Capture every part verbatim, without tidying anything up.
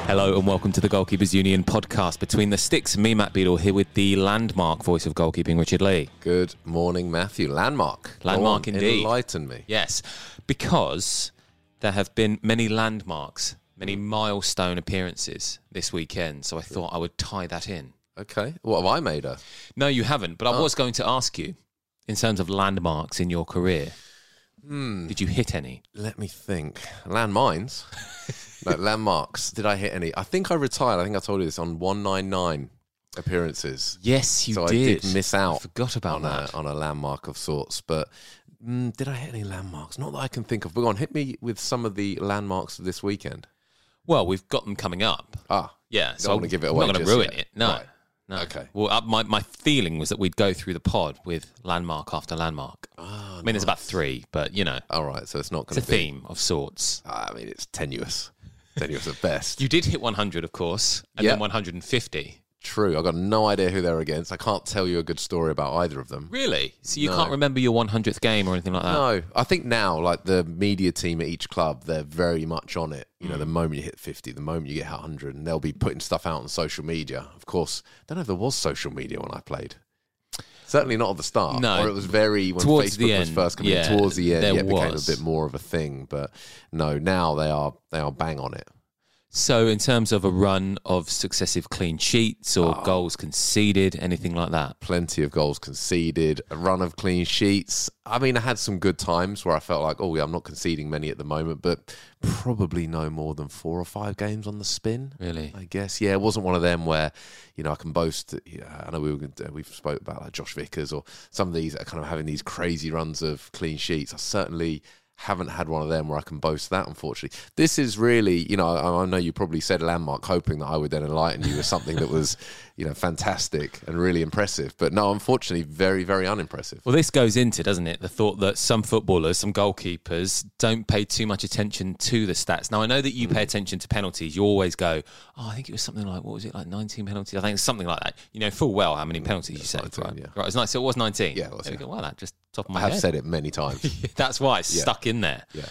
Hello and welcome to the Goalkeepers Union podcast Between the Sticks. Me, Matt Beadle, here with the landmark voice of goalkeeping, Richard Lee. Good morning, Matthew. Landmark. Landmark on, indeed. Enlighten me. Yes, because there have been many landmarks, many milestone appearances this weekend, so I thought I would tie that in. Okay. What have I made her? No, you haven't, but I Oh. was going to ask you, in terms of landmarks in your career, Hmm. did you hit any? Let me think. Landmines? No, landmarks. Did I hit any? I think I retired. I think I told you this on one ninety-nine appearances. Yes, you so did. I did miss out I forgot about on that. a, on a landmark of sorts. But mm, did I hit any landmarks? Not that I can think of. But go on, hit me with some of the landmarks of this weekend. Well, we've got them coming up. Ah, Yeah, so wanna give it away I'm not going to just ruin yet. it. No. Right. No. Okay. Well, uh, my, my feeling was that we'd go through the pod with landmark after landmark. Ah, I mean, there's about three, but, you know, all right. So it's not it's going a to be. theme of sorts. I mean, it's tenuous. Tenuous at best. You did hit one hundred, of course, and Yeah. then one hundred fifty. True. I've got no idea who they're against. I can't tell you a good story about either of them. Really? So you No. can't remember your one hundredth game or anything like that? No, I think now, like the media team at each club, they're very much on it. You know, the moment you hit fifty, the moment you get one hundred, and they'll be putting stuff out on social media. Of course, I don't know if there was social media when I played. Certainly not at the start. No. Or it was very, when Towards Facebook the was end, first coming yeah, in, towards the end, there yeah, it became a was. bit more of a thing. But no, now they are they are bang on it. So in terms of a run of successive clean sheets or Oh. goals conceded, anything like that? Plenty of goals conceded, a run of clean sheets. I mean, I had some good times where I felt like, oh, yeah, I'm not conceding many at the moment, but probably no more than four or five games on the spin. Really? I guess, yeah, it wasn't one of them where, you know, I can boast. Yeah, I know we were gonna, we've spoke about like Josh Vickers or some of these that are kind of having these crazy runs of clean sheets. I certainly haven't had one of them where I can boast that, unfortunately. This is really, you know, I, I know you probably said landmark, hoping that I would then enlighten you with something that was, you know, fantastic and really impressive. But no, unfortunately, very, very unimpressive. Well, this goes into, doesn't it, the thought that some footballers, some goalkeepers don't pay too much attention to the stats. Now, I know that you pay attention to penalties. You always go, oh, I think it was something like, what was it, like nineteen penalties? I think it's something like that. You know full well how many penalties you saved, nineteen, right? yeah. Right, it was nice. So it was nineteen. Yeah, it was, There we yeah. go. Wow, that just top of my I have head. said it many times. That's why it's Yeah. stuck in there. Yeah.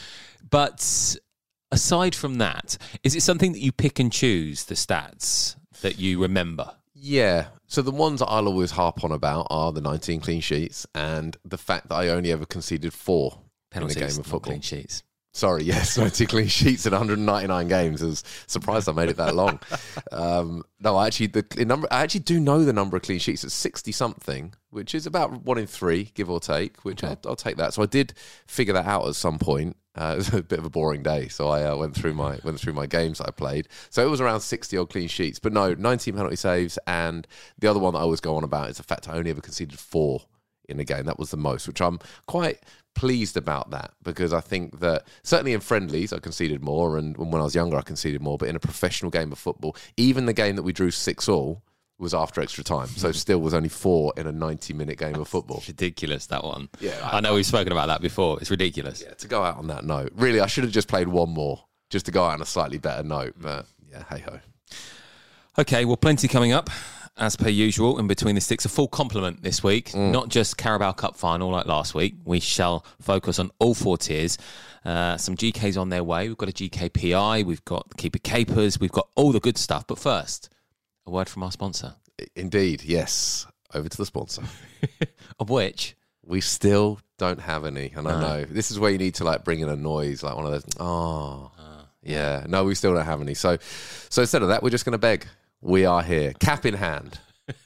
But aside from that, is it something that you pick and choose, the stats that you remember? Yeah. So the ones that I'll always harp on about are the nineteen clean sheets and the fact that I only ever conceded four Penalties, in a game of not football. clean sheets. Sorry, yes, nineteen clean sheets in one hundred ninety-nine games. I was surprised I made it that long. Um, no, I actually the the number. I actually do know the number of clean sheets. It's sixty something, which is about one in three, give or take. Which Okay. I'll, I'll take that. So I did figure that out at some point. Uh, it was a bit of a boring day, so I uh, went through my went through my games that I played. So it was around sixty odd clean sheets, but no, nineteen penalty saves. And the other one that I always go on about is the fact I only ever conceded four in a game. That was the most, which I'm quite pleased about that, because I think that certainly in friendlies I conceded more, and when I was younger I conceded more, but in a professional game of football, even the game that we drew six all was after extra time, so still was only four in a ninety minute game of football. It's ridiculous, that one. Yeah, I, I- know we've spoken about that before. It's ridiculous. Yeah, to go out on that note, really I should have just played one more just to go out on a slightly better note, but yeah, hey ho. Okay, well, plenty coming up, as per usual, in Between the Sticks. A full complement this week, not just Carabao Cup final like last week. We shall focus on all four tiers. Uh, some G Ks on their way. We've got a G K P I, we've got Keeper Capers, we've got all the good stuff. But first, a word from our sponsor. Indeed, yes. Over to the sponsor. Of which, We still don't have any, and I No. know this is where you need to like bring in a noise, like one of those. Oh, yeah. No, we still don't have any. So, so instead of that, we're just going to beg. We are here, cap in hand,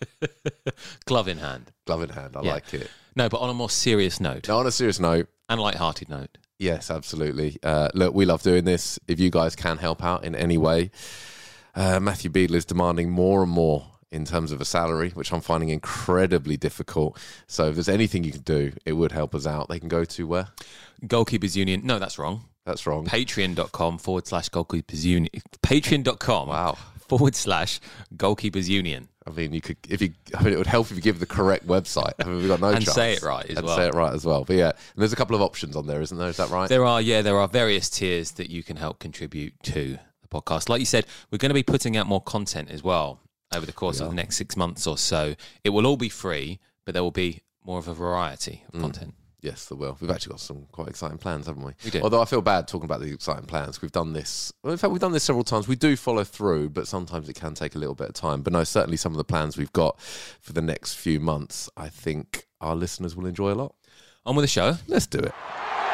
glove in hand. glove in hand. I Yeah. like it. No, but on a more serious note Now, on a serious note, and light-hearted note. yes, absolutely. Uh, look, we love doing this. If you guys can help out in any way, uh, Matthew Beadle is demanding more and more in terms of a salary, which I'm finding incredibly difficult. So if there's anything you can do, it would help us out. They can go to where? Goalkeepers Union. No, that's wrong. That's wrong. Patreon.com forward slash Goalkeepers Union. Patreon.com Wow. forward slash Goalkeepers Union. I mean, you could if you. I mean, it would help if you give the correct website. I mean, we've got no And chance. say it right as and well. say it right as well. But yeah, and there's a couple of options on there, isn't there? Is that right? There are, yeah, there are various tiers that you can help contribute to the podcast. Like you said, we're going to be putting out more content as well over the course of the next six months or so. It will all be free, but there will be more of a variety of content. Yes, there will. We've actually got some quite exciting plans, haven't we? We do. Although I feel bad talking about the exciting plans. We've done this. Well, in fact, we've done this several times. We do follow through, but sometimes it can take a little bit of time. But no, certainly some of the plans we've got for the next few months, I think our listeners will enjoy a lot. On with the show. Let's do it.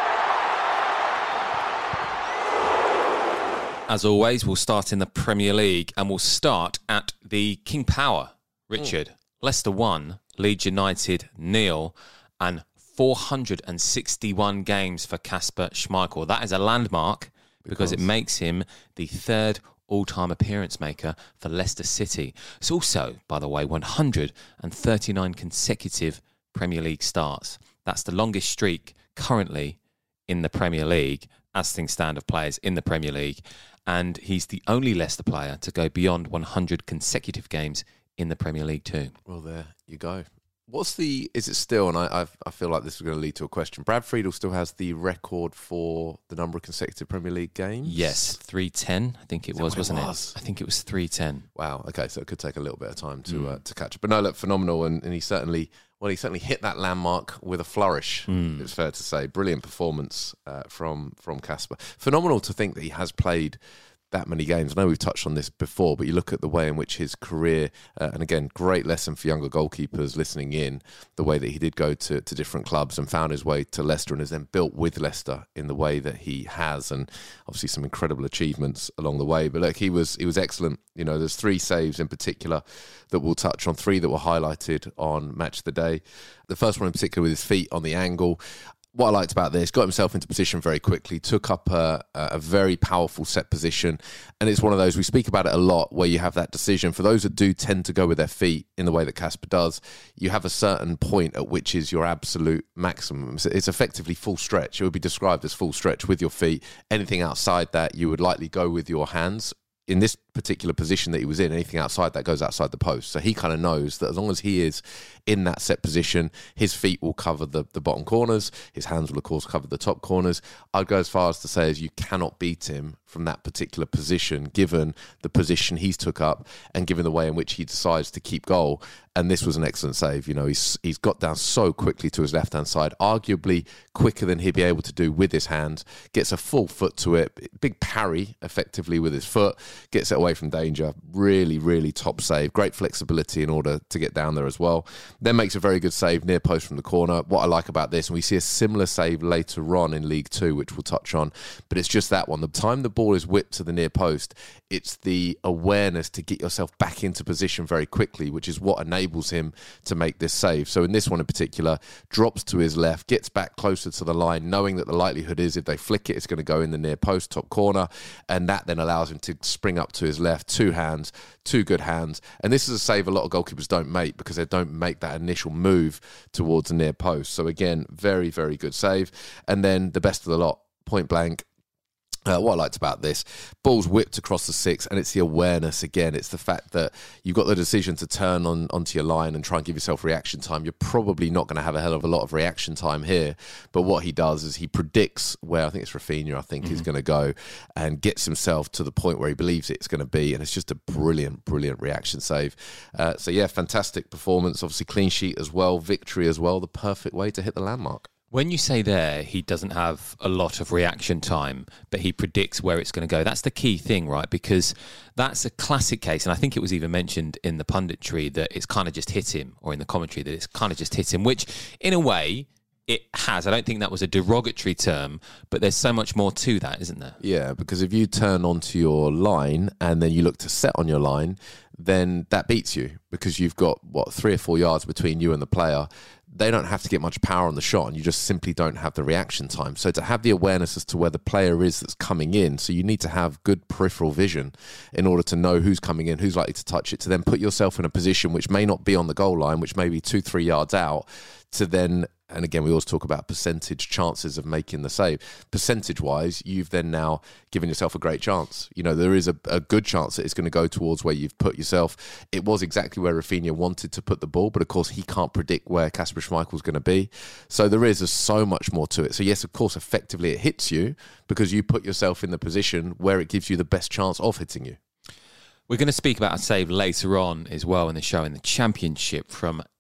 As always, we'll start in the Premier League, and we'll start at the King Power. Richard, mm. Leicester one, Leeds United nil, and four hundred sixty-one games for Kasper Schmeichel. That is a landmark because, because it makes him the third all-time appearance maker for Leicester City. It's also, by the way, one hundred thirty-nine consecutive Premier League starts. That's the longest streak currently in the Premier League, as things stand, of players in the Premier League. And he's the only Leicester player to go beyond one hundred consecutive games in the Premier League too. Well, there you go. What's the, is it still, and I I've, I feel like this is going to lead to a question, Brad Friedel still has the record for the number of consecutive Premier League games? Yes, three ten, I think it was, wasn't it, was? it? I think it was three ten. Wow, okay, so it could take a little bit of time to mm. uh, to catch up. But no, look, phenomenal, and, and he certainly, well, he certainly hit that landmark with a flourish, mm. it's fair to say. Brilliant performance uh, from from Kasper. Phenomenal to think that he has played that many games. I know we've touched on this before, but you look at the way in which his career, uh, and again, great lesson for younger goalkeepers listening in, the way that he did go to, to different clubs and found his way to Leicester and has then built with Leicester in the way that he has, and obviously some incredible achievements along the way. But look, he was he was excellent. You know, there's three saves in particular that we'll touch on, three that were highlighted on Match of the Day. The first one in particular with his feet on the angle. What I liked about this, got himself into position very quickly, took up a, a very powerful set position. And it's one of those, we speak about it a lot, where you have that decision. For those that do tend to go with their feet in the way that Kasper does, you have a certain point at which is your absolute maximum. It's effectively full stretch. It would be described as full stretch with your feet. Anything outside that, you would likely go with your hands. In this particular position that he was in, anything outside that goes outside the post. So he kind of knows that as long as he is in that set position, his feet will cover the, the bottom corners. His hands will, of course, cover the top corners. I'd go as far as to say as you cannot beat him from that particular position, given the position he's took up and given the way in which he decides to keep goal. And this was an excellent save. You know, he's he's got down so quickly to his left-hand side, arguably quicker than he'd be able to do with his hands, gets a full foot to it, big parry effectively with his foot, gets it away from danger. Really, really top save. Great flexibility in order to get down there as well. Then makes a very good save near post from the corner. What I like about this, and we see a similar save later on in League Two, which we'll touch on, but it's just that one. The time the ball is whipped to the near post, it's the awareness to get yourself back into position very quickly, which is what enables him to make this save. So in this one in particular, drops to his left, gets back closer to the line, knowing that the likelihood is if they flick it, it's going to go in the near post, top corner, and that then allows him to spring up to his left, two hands, two good hands. And this is a save a lot of goalkeepers don't make because they don't make that initial move towards the near post. So again, very, very good save. And then the best of the lot, point blank, Uh, what I liked about this, ball's whipped across the six, and it's the awareness again. It's the fact that you've got the decision to turn on onto your line and try and give yourself reaction time. You're probably not going to have a hell of a lot of reaction time here, but what he does is he predicts where, I think it's Rafinha, I think, mm-hmm. he's going to go, and gets himself to the point where he believes it's going to be, and it's just a brilliant, brilliant reaction save. Uh, so yeah, fantastic performance. Obviously clean sheet as well, victory as well, the perfect way to hit the landmark. When you say there he doesn't have a lot of reaction time, but he predicts where it's going to go, that's the key thing, right? Because that's a classic case, and I think it was even mentioned in the punditry that it's kind of just hit him, or in the commentary that it's kind of just hit him, which in a way it has. I don't think that was a derogatory term, but there's so much more to that, isn't there? Yeah, because if you turn onto your line and then you look to set on your line, then that beats you because you've got, what, three or four yards between you and the player. They don't have to get much power on the shot, and you just simply don't have the reaction time. So to have the awareness as to where the player is that's coming in, so you need to have good peripheral vision in order to know who's coming in, who's likely to touch it, to then put yourself in a position which may not be on the goal line, which may be two, three yards out, to then, and again, we always talk about percentage chances of making the save. Percentage-wise, you've then now given yourself a great chance. You know, there is a, a good chance that it's going to go towards where you've put yourself. It was exactly where Rafinha wanted to put the ball, but of course, he can't predict where Kasper Schmeichel's going to be. So there is a, so much more to it. So yes, of course, effectively it hits you because you put yourself in the position where it gives you the best chance of hitting you. We're going to speak about a save later on as well in the show in the Championship from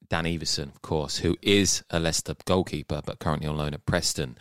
Dan Everson, of course, who is a Leicester goalkeeper, but currently on loan at Preston.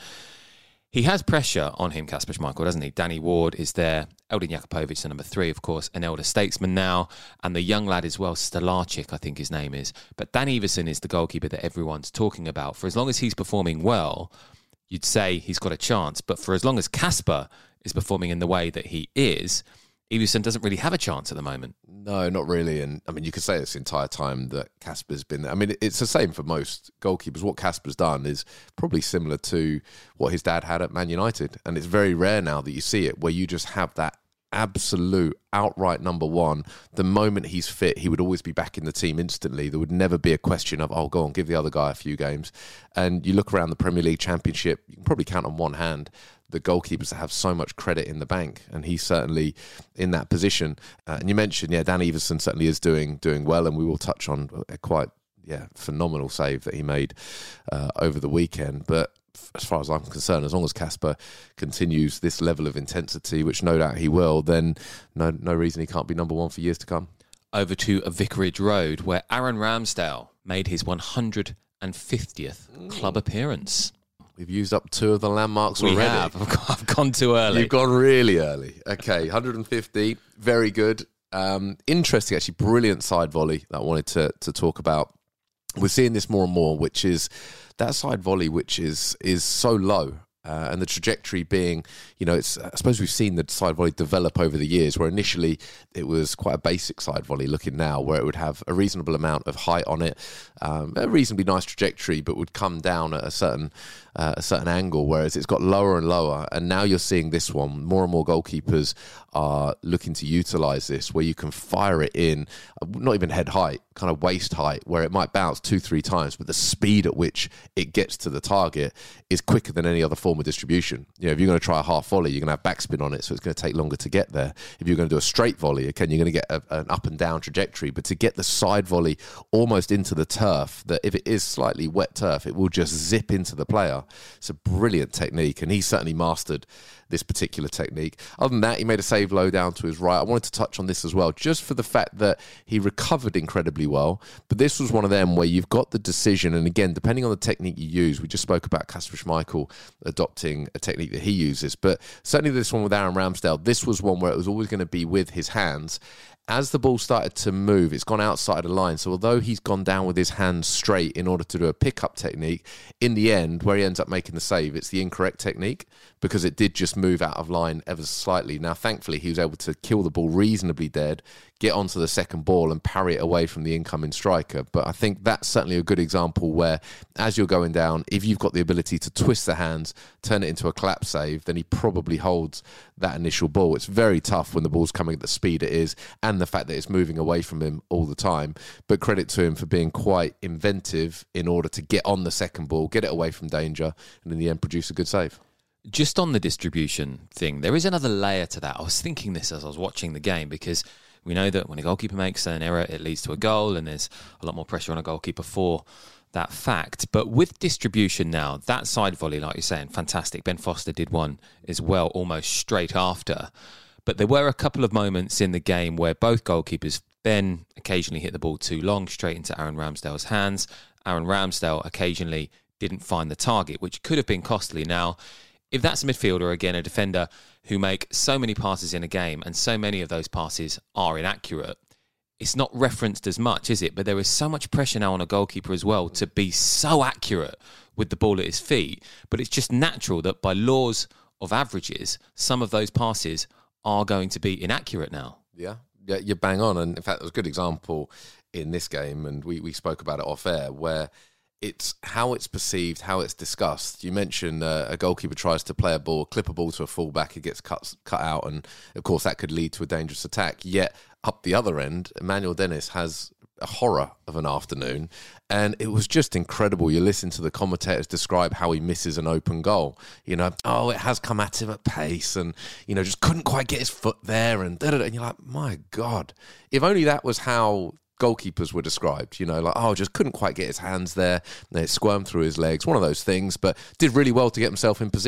He has pressure on him, Kasper Schmeichel, doesn't he? Danny Ward is there. Eldin Jakupovic, the number three, of course, an elder statesman now. And the young lad as well, Stolarczyk, I think his name is. But Dan Everson is the goalkeeper that everyone's talking about. For as long as he's performing well, you'd say he's got a chance. But for as long as Kasper is performing in the way that he is, Everson doesn't really have a chance at the moment. No, not really. And I mean, you could say this entire time that Kasper's been there. I mean, it's the same for most goalkeepers. What Kasper's done is probably similar to what his dad had at Man United. And it's very rare now that you see it where you just have that absolute outright number one. The moment he's fit, he would always be back in the team instantly. There would never be a question of, oh, go on, give the other guy a few games. And you look around the Premier League Championship, you can probably count on one hand the goalkeepers that have so much credit in the bank, and he's certainly in that position. Uh, and you mentioned, yeah, Dan Everson certainly is doing doing well, and we will touch on a quite yeah phenomenal save that he made uh, over the weekend. But as far as I'm concerned, as long as Kasper continues this level of intensity, which no doubt he will, then no no reason he can't be number one for years to come. Over to Vicarage Road, where Aaron Ramsdale made his one hundred fiftieth mm. club appearance. We've used up two of the landmarks we already. Have. I've gone too early. You've gone really early. Okay, one hundred fifty, very good. Um, interesting, actually, brilliant side volley that I wanted to to talk about. We're seeing this more and more, which is that side volley, which is is so low. Uh, and the trajectory being, you know, it's I suppose we've seen the side volley develop over the years, where initially it was quite a basic side volley looking now, where it would have a reasonable amount of height on it, um, a reasonably nice trajectory, but would come down at a certain uh, a certain angle, whereas it's got lower and lower. And now you're seeing this one. More and more goalkeepers are looking to utilise this, where you can fire it in, not even head height, kind of waist height, where it might bounce two, three times, but the speed at which it gets to the target is quicker than any other form of distribution. You know, if you're going to try a half volley, you're going to have backspin on it, so it's going to take longer to get there. If you're going to do a straight volley, again, you're going to get a, an up and down trajectory, but to get the side volley almost into the turf, that if it is slightly wet turf, it will just zip into the player. It's a brilliant technique, and he's certainly mastered this particular technique. Other than that, he made a save low down to his right. I wanted to touch on this as well, just for the fact that he recovered incredibly well. But this was one of them where you've got the decision, and again, depending on the technique you use, we just spoke about Kasper Schmeichel adopting a technique that he uses, but certainly this one with Aaron Ramsdale, this was one where it was always going to be with his hands. As the ball started to move, it's gone outside of the line. So although he's gone down with his hands straight in order to do a pickup technique, in the end, where he ends up making the save, it's the incorrect technique because it did just move out of line ever so slightly. Now, thankfully, he was able to kill the ball reasonably dead, get onto the second ball and parry it away from the incoming striker. But I think that's certainly a good example where, as you're going down, if you've got the ability to twist the hands, turn it into a collapse save, then he probably holds that initial ball. It's very tough when the ball's coming at the speed it is and the fact that it's moving away from him all the time. But credit to him for being quite inventive in order to get on the second ball, get it away from danger, and in the end produce a good save. Just on the distribution thing, there is another layer to that. I was thinking this as I was watching the game, because we know that when a goalkeeper makes an error, it leads to a goal, and there's a lot more pressure on a goalkeeper for that fact. But with distribution now, that side volley, like you're saying, fantastic. Ben Foster did one as well, almost straight after. But there were a couple of moments in the game where both goalkeepers, Ben occasionally hit the ball too long, straight into Aaron Ramsdale's hands. Aaron Ramsdale occasionally didn't find the target, which could have been costly. Now, if that's a midfielder, again, a defender who make so many passes in a game and so many of those passes are inaccurate, it's not referenced as much, is it? But there is so much pressure now on a goalkeeper as well to be so accurate with the ball at his feet. But it's just natural that by laws of averages, some of those passes are going to be inaccurate now. Yeah, yeah, you're bang on. And in fact, there's a good example in this game, and we, we spoke about it off air, where it's how it's perceived, how it's discussed. You mentioned uh, a goalkeeper tries to play a ball, clip a ball to a fullback, it gets cut cut out, and of course that could lead to a dangerous attack. Yet up the other end, Emmanuel Dennis has a horror of an afternoon, and it was just incredible. You listen to the commentators describe how he misses an open goal. You know, oh, it has come at him at pace, and you know, just couldn't quite get his foot there, and da da da. And you're like, my God, if only that was how goalkeepers were described, you know, like, oh, just couldn't quite get his hands there, and it squirmed through his legs, one of those things, but did really well to get himself in position.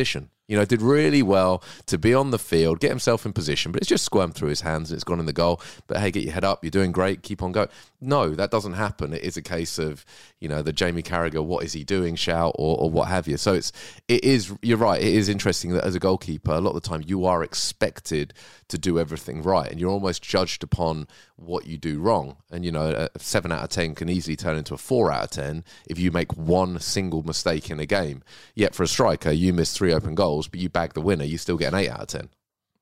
You know, did really well to be on the field, get himself in position, but it's just squirmed through his hands and it's gone in the goal. But hey, get your head up, you're doing great, keep on going. No, that doesn't happen. It is a case of, you know, the Jamie Carragher, what is he doing shout or, or what have you. So it's, it is, you're right, it is interesting that as a goalkeeper, a lot of the time you are expected to do everything right and you're almost judged upon what you do wrong. And, you know, a seven out of ten can easily turn into a four out of ten if you make one single mistake in a game. Yet for a striker, you miss three open goals, but you bag the winner, you still get an eight out of ten.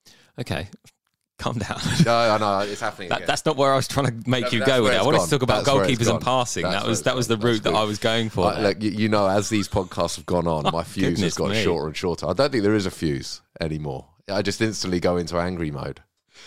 Okay. Calm down. No, I know it's happening. That, again. That's not where I was trying to make No, you go with it. I wanted gone. to talk about That's goalkeepers and passing. That's that was that was the gone. route That's that good. I was going for. I, like, you, you know, as these podcasts have gone on, my fuse has Goodness got me. shorter and shorter. I don't think there is a fuse anymore. I just instantly go into angry mode.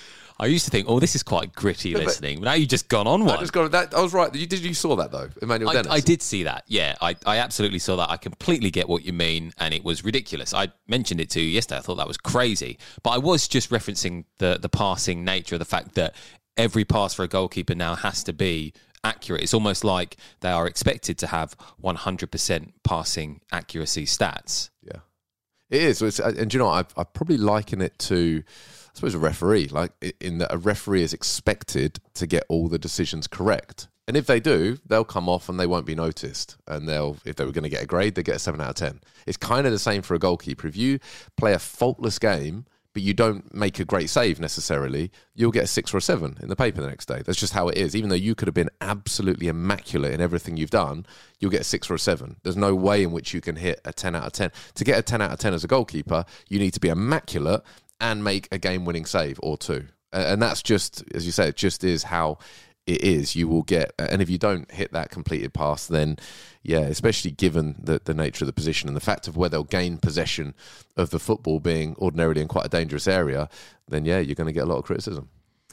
I used to think, oh, this is quite gritty but- listening. But now you've just gone on I one. just got that. I was right. You, did you saw that though, Emmanuel I, Dennis? I did see that. Yeah, I, I absolutely saw that. I completely get what you mean, and it was ridiculous. I mentioned it to you yesterday. I thought that was crazy. But I was just referencing the the passing nature of the fact that every pass for a goalkeeper now has to be accurate. It's almost like they are expected to have one hundred percent passing accuracy stats. Yeah, it is. It's, and do you know what? I I probably liken it to, I suppose, a referee. Like in that a referee is expected to get all the decisions correct. And if they do, they'll come off and they won't be noticed. And they'll, if they were going to get a grade, they get a seven out of ten. It's kind of the same for a goalkeeper. If you play a faultless game, but you don't make a great save necessarily, you'll get a six or a seven in the paper the next day. That's just how it is. Even though you could have been absolutely immaculate in everything you've done, you'll get a six or a seven. There's no way in which you can hit a ten out of ten. To get a ten out of ten as a goalkeeper, you need to be immaculate and make a game-winning save or two. And that's just, as you say, it just is how it is. You will get, and if you don't hit that completed pass, then yeah, especially given the, the nature of the position and the fact of where they'll gain possession of the football being ordinarily in quite a dangerous area, then yeah, you're going to get a lot of criticism.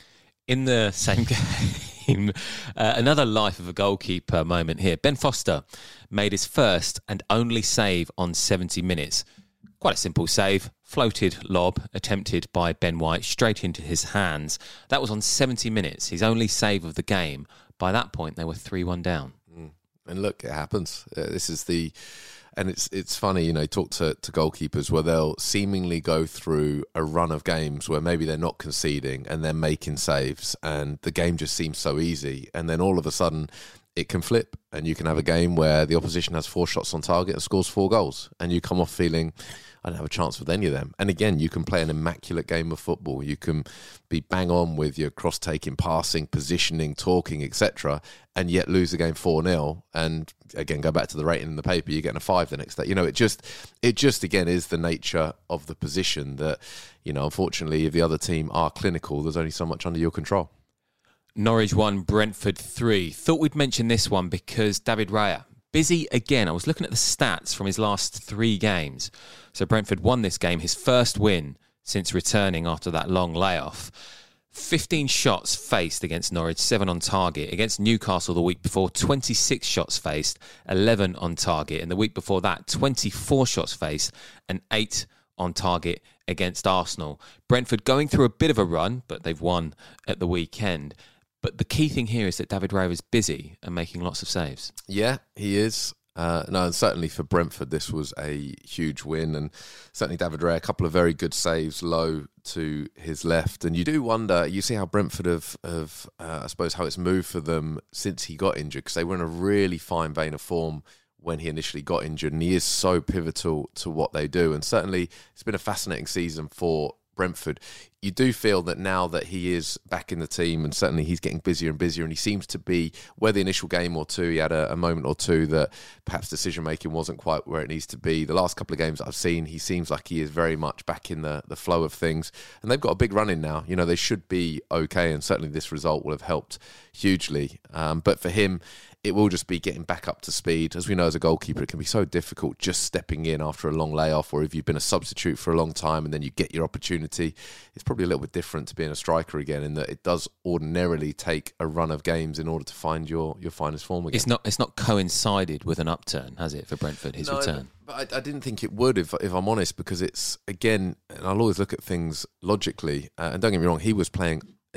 In the same game, uh, another life of a goalkeeper moment here. Ben Foster made his first and only save on seventy minutes. Quite a simple save. Floated lob attempted by Ben White straight into his hands. That was on seventy minutes, his only save of the game. By that point, they were three one down. Mm. And look, it happens. Uh, this is the... And it's it's funny, you know, talk to, to goalkeepers where they'll seemingly go through a run of games where maybe they're not conceding and they're making saves and the game just seems so easy. And then all of a sudden it can flip and you can have a game where the opposition has four shots on target and scores four goals. And you come off feeling, I don't have a chance with any of them. And again, you can play an immaculate game of football. You can be bang on with your cross-taking, passing, positioning, talking, et cetera, and yet lose the game four nil. And again, go back to the rating in the paper, you're getting a five the next day. You know, it just, it just again is the nature of the position that, you know, unfortunately, if the other team are clinical, there's only so much under your control. Norwich one, Brentford three. Thought we'd mention this one because David Raya, busy again. I was looking at the stats from his last three games. So Brentford won this game, his first win since returning after that long layoff. fifteen shots faced against Norwich, seven on target. Against Newcastle the week before, twenty-six shots faced, eleven on target. And the week before that, twenty-four shots faced and eight on target against Arsenal. Brentford going through a bit of a run, but they've won at the weekend. But the key thing here is that David Raya is busy and making lots of saves. Yeah, he is. Uh, no, and certainly for Brentford, this was a huge win. And certainly David Raya, a couple of very good saves low to his left. And you do wonder, you see how Brentford have, have uh, I suppose, how it's moved for them since he got injured, because they were in a really fine vein of form when he initially got injured. And he is so pivotal to what they do. And certainly it's been a fascinating season for Brentford. You do feel that now that he is back in the team, and certainly he's getting busier and busier, and he seems to be, where the initial game or two, he had a, a moment or two that perhaps decision-making wasn't quite where it needs to be. The last couple of games I've seen, he seems like he is very much back in the, the flow of things. And they've got a big run in now. You know, they should be okay, and certainly this result will have helped hugely. Um, but for him, it will just be getting back up to speed. As we know, as a goalkeeper, it can be so difficult just stepping in after a long layoff, or if you've been a substitute for a long time and then you get your opportunity. It's probably a little bit different to being a striker again, in that it does ordinarily take a run of games in order to find your, your finest form again. It's not it's not coincided with an upturn, has it, for Brentford, his no, return? But I, I didn't think it would, if if I'm honest, because it's, again, and I'll always look at things logically, uh, and don't get me wrong, he was playing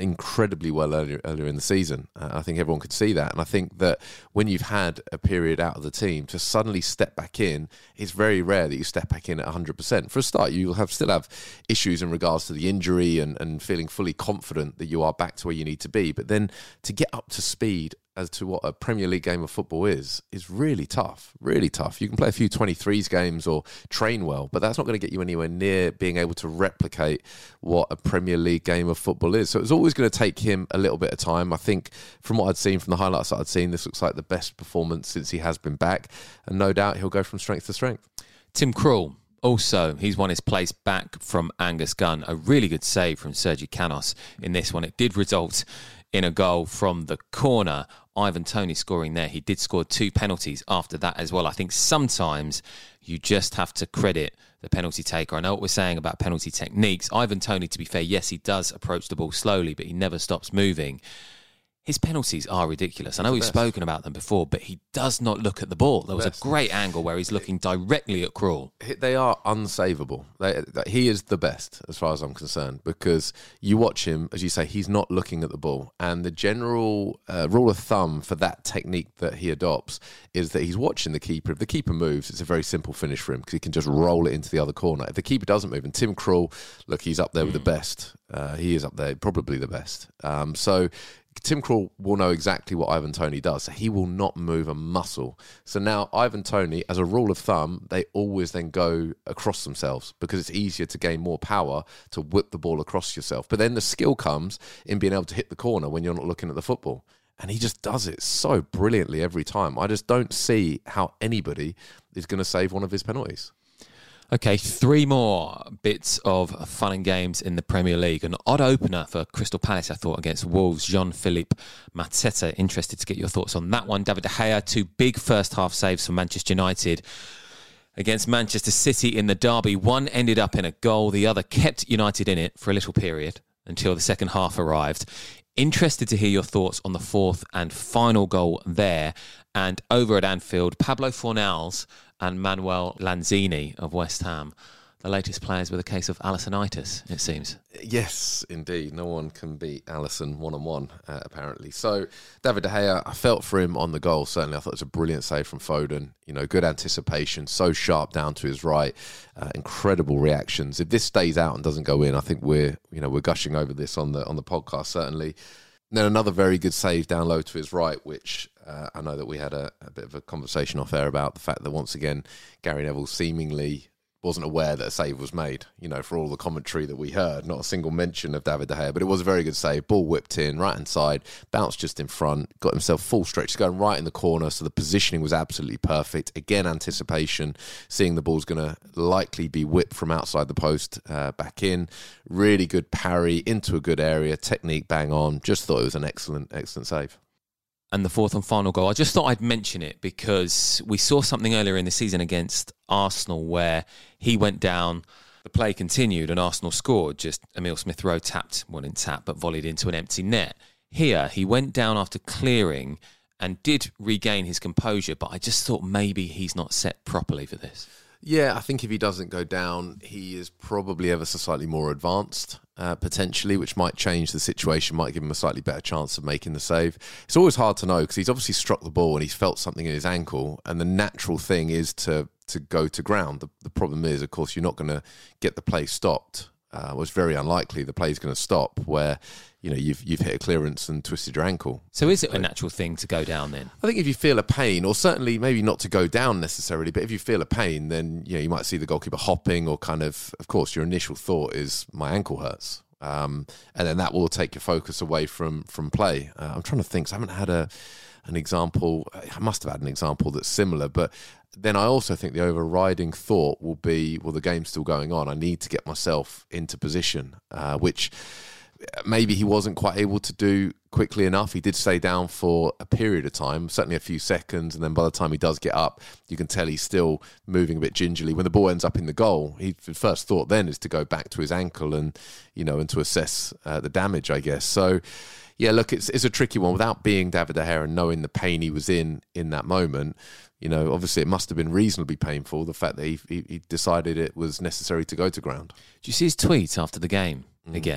incredibly well earlier, earlier in the season. Uh, I think everyone could see that. And I think that when you've had a period out of the team, to suddenly step back in, it's very rare that you step back in at one hundred percent. For a start, you'll have still have issues in regards to the injury and, and feeling fully confident that you are back to where you need to be. But then to get up to speed as to what a Premier League game of football is, is really tough, really tough. You can play a few twenty-threes games or train well, but that's not going to get you anywhere near being able to replicate what a Premier League game of football is. So it's always going to take him a little bit of time. I think from what I'd seen, from the highlights that I'd seen, this looks like the best performance since he has been back. And no doubt he'll go from strength to strength. Tim Krul, also, he's won his place back from Angus Gunn. A really good save from Sergi Canos in this one. It did result in a goal from the corner. Ivan Toney scoring there. He did score two penalties after that as well. I think sometimes you just have to credit the penalty taker. I know what we're saying about penalty techniques. Ivan Toney, to be fair, yes, he does approach the ball slowly, but he never stops moving. His penalties are ridiculous. I know we've spoken about them before, but he does not look at the ball. There was a great angle where he's looking directly at Krul. They are unsavable. They, he is the best, as far as I'm concerned, because you watch him, as you say, he's not looking at the ball. And the general uh, rule of thumb for that technique that he adopts is that he's watching the keeper. If the keeper moves, it's a very simple finish for him because he can just roll it into the other corner. If the keeper doesn't move, and Tim Krul, look, he's up there with mm. the best. Uh, he is up there, probably the best. Um, so... Tim Krul will know exactly what Ivan Toney does. He will not move a muscle. So now Ivan Toney, as a rule of thumb, they always then go across themselves because it's easier to gain more power to whip the ball across yourself. But then the skill comes in being able to hit the corner when you're not looking at the football. And he just does it so brilliantly every time. I just don't see how anybody is going to save one of his penalties. Okay, three more bits of fun and games in the Premier League. An odd opener for Crystal Palace, I thought, against Wolves. Jean-Philippe Mateta. Interested to get your thoughts on that one. David De Gea, two big first-half saves for Manchester United against Manchester City in the derby. One ended up in a goal. The other kept United in it for a little period until the second half arrived. Interested to hear your thoughts on the fourth and final goal there. And over at Anfield, Pablo Fornals and Manuel Lanzini of West Ham, the latest players with a case of Alissonitis, it seems. Yes, indeed. No one can beat Alisson one-on-one, uh, apparently. So, David De Gea, I felt for him on the goal, certainly. I thought it was a brilliant save from Foden. You know, good anticipation, so sharp down to his right. Uh, incredible reactions. If this stays out and doesn't go in, I think we're, you know, we're gushing over this on the on the podcast, certainly. And then another very good save down low to his right, which uh, I know that we had a, a bit of a conversation off air about the fact that once again, Gary Neville seemingly wasn't aware that a save was made, you know, for all the commentary that we heard. Not a single mention of David De Gea, but it was a very good save. Ball whipped in, right-hand side, bounced just in front, got himself full stretch, going right in the corner, so the positioning was absolutely perfect. Again, anticipation, seeing the ball's going to likely be whipped from outside the post uh, back in. Really good parry into a good area, technique bang on. Just thought it was an excellent, excellent save. And the fourth and final goal, I just thought I'd mention it because we saw something earlier in the season against Arsenal where he went down, the play continued and Arsenal scored. Just Emile Smith-Rowe tapped, well, didn't tap, but volleyed into an empty net. Here, he went down after clearing and did regain his composure, but I just thought maybe he's not set properly for this. Yeah, I think if he doesn't go down, he is probably ever so slightly more advanced, uh, potentially, which might change the situation, might give him a slightly better chance of making the save. It's always hard to know because he's obviously struck the ball and he's felt something in his ankle, and the natural thing is to to go to ground. The, the problem is, of course, you're not going to get the play stopped. Uh, well, it's very unlikely the play's going to stop where, you know, you've you've hit a clearance and twisted your ankle. So is it a natural thing to go down then? I think if you feel a pain, or certainly maybe not to go down necessarily, but if you feel a pain, then, you know, you might see the goalkeeper hopping or kind of, of course, your initial thought is my ankle hurts. Um, and then that will take your focus away from from play. Uh, I'm trying to think. So I haven't had a an example. I must have had an example that's similar, but then I also think the overriding thought will be, well, the game's still going on. I need to get myself into position, uh, which maybe he wasn't quite able to do quickly enough. He did stay down for a period of time, certainly a few seconds, and then by the time he does get up, you can tell he's still moving a bit gingerly. When the ball ends up in the goal, his first thought then is to go back to his ankle and, you know, and to assess uh, the damage, I guess. So, yeah, look, it's it's a tricky one. Without being David De Gea and knowing the pain he was in in that moment, you know, obviously it must have been reasonably painful, the fact that he, he, he decided it was necessary to go to ground. Do you see his tweet after the game mm. again?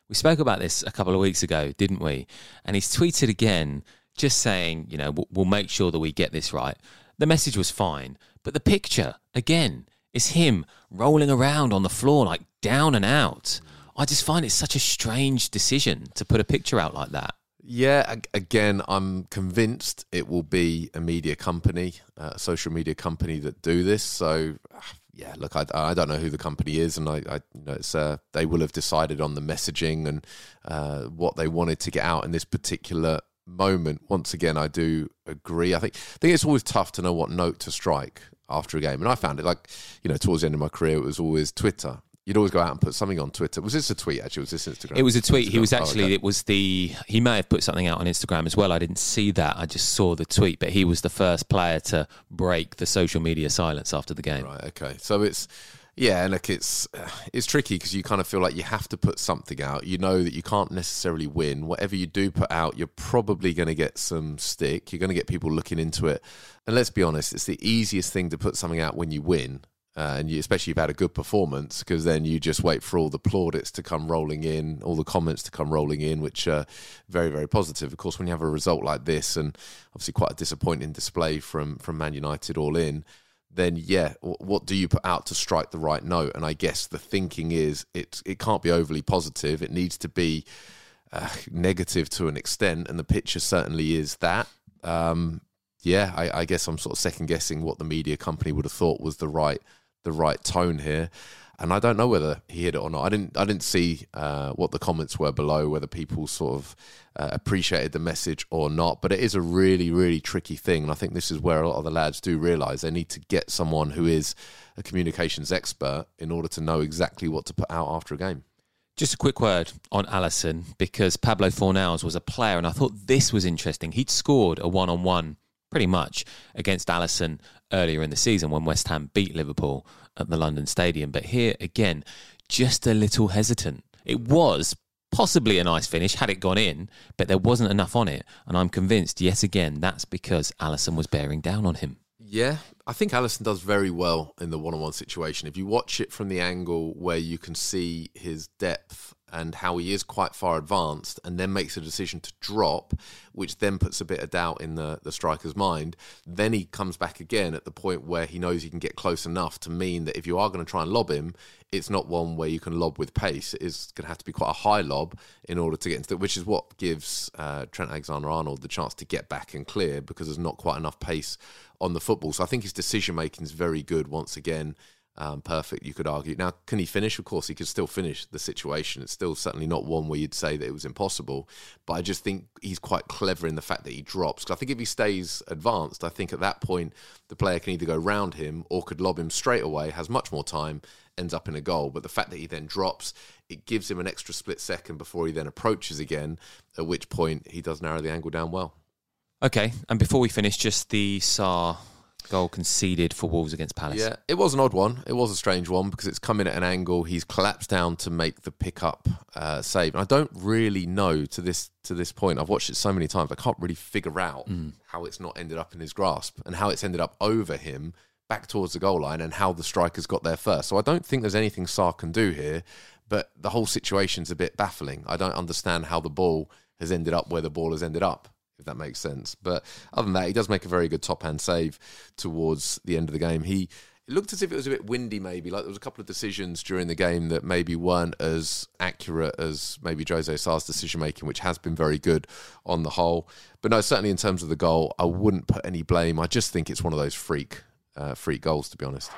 We spoke about this a couple of weeks ago, didn't we? And he's tweeted again, just saying, you know, we'll, we'll make sure that we get this right. The message was fine, but the picture, again, is him rolling around on the floor, like down and out. I just find it such a strange decision to put a picture out like that. Yeah, again, I'm convinced it will be a media company, a social media company that do this. So, yeah, look, I, I don't know who the company is, and I, I you know, it's uh, they will have decided on the messaging and uh, what they wanted to get out in this particular moment. Once again, I do agree. I think I think it's always tough to know what note to strike after a game, and I found it like, you know, towards the end of my career, it was always Twitter. You'd always go out and put something on Twitter. Was this a tweet, actually? Was this Instagram? It was a tweet. Instagram? He was actually, oh, okay. It was the, he may have put something out on Instagram as well. I didn't see that. I just saw the tweet, but he was the first player to break the social media silence after the game. Right, okay. So it's, yeah, and look, it's, it's tricky because you kind of feel like you have to put something out. You know that you can't necessarily win. Whatever you do put out, you're probably going to get some stick. You're going to get people looking into it. And let's be honest, it's the easiest thing to put something out when you win. Uh, and you, especially if you've had a good performance, because then you just wait for all the plaudits to come rolling in, all the comments to come rolling in, which are very, very positive. Of course, when you have a result like this, and obviously quite a disappointing display from, from Man United all in, then yeah, what do you put out to strike the right note? And I guess the thinking is it, it can't be overly positive. It needs to be uh, negative to an extent, and the picture certainly is that. Um, yeah, I, I guess I'm sort of second guessing what the media company would have thought was the right the right tone here, and I don't know whether he hit it or not. I didn't I didn't see uh, what the comments were below, whether people sort of uh, appreciated the message or not, but it is a really, really tricky thing, and I think this is where a lot of the lads do realise they need to get someone who is a communications expert in order to know exactly what to put out after a game. Just a quick word on Alisson, because Pablo Fornals was a player, and I thought this was interesting. He'd scored a one-on-one pretty much against Alisson earlier in the season when West Ham beat Liverpool at the London Stadium. But here, again, just a little hesitant. It was possibly a nice finish had it gone in, but there wasn't enough on it. And I'm convinced, yet again, that's because Alisson was bearing down on him. Yeah, I think Alisson does very well in the one-on-one situation. If you watch it from the angle where you can see his depth and how he is quite far advanced and then makes a decision to drop, which then puts a bit of doubt in the, the striker's mind, then he comes back again at the point where he knows he can get close enough to mean that if you are going to try and lob him, it's not one where you can lob with pace. It is going to have to be quite a high lob in order to get into it, which is what gives uh, Trent Alexander-Arnold the chance to get back and clear, because there's not quite enough pace on the football. So I think his decision-making is very good once again. Um, perfect, you could argue. Now, can he finish? Of course, he could still finish the situation. It's still certainly not one where you'd say that it was impossible. But I just think he's quite clever in the fact that he drops. Because I think if he stays advanced, I think at that point, the player can either go round him or could lob him straight away, has much more time, ends up in a goal. But the fact that he then drops, it gives him an extra split second before he then approaches again, at which point he does narrow the angle down well. Okay, and before we finish, just the Sarr goal conceded for Wolves against Palace. Yeah, it was an odd one. It was a strange one because it's come in at an angle. He's collapsed down to make the pick-up uh, save. And I don't really know to this to this point. I've watched it so many times. I can't really figure out mm. how it's not ended up in his grasp and how it's ended up over him back towards the goal line and how the striker's got there first. So I don't think there's anything Sarr can do here, but the whole situation's a bit baffling. I don't understand how the ball has ended up where the ball has ended up, if that makes sense. But other than that, he does make a very good top-hand save towards the end of the game. He it looked as if it was a bit windy, maybe. Like there was a couple of decisions during the game that maybe weren't as accurate as maybe Jose Sarr's decision-making, which has been very good on the whole. But no, certainly in terms of the goal, I wouldn't put any blame. I just think it's one of those freak, uh, freak goals, to be honest.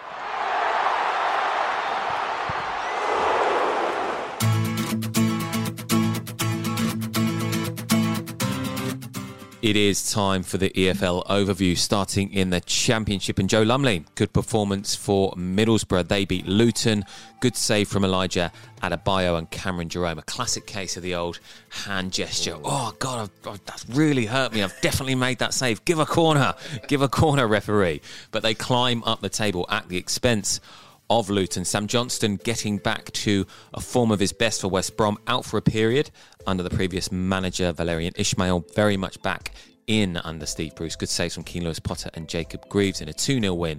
It is time for the E F L overview, starting in the Championship. And Joe Lumley, good performance for Middlesbrough. They beat Luton. Good save from Elijah Adebayo and Cameron Jerome. A classic case of the old hand gesture. Oh, God, I've, I've, that's really hurt me. I've definitely made that save. Give a corner. Give a corner, referee. But they climb up the table at the expense of Luton. Sam Johnston getting back to a form of his best for West Brom, out for a period under the previous manager Valérien Ismaël, very much back in under Steve Bruce. Good saves from Keane Lewis-Potter and Jacob Greaves in a two nil win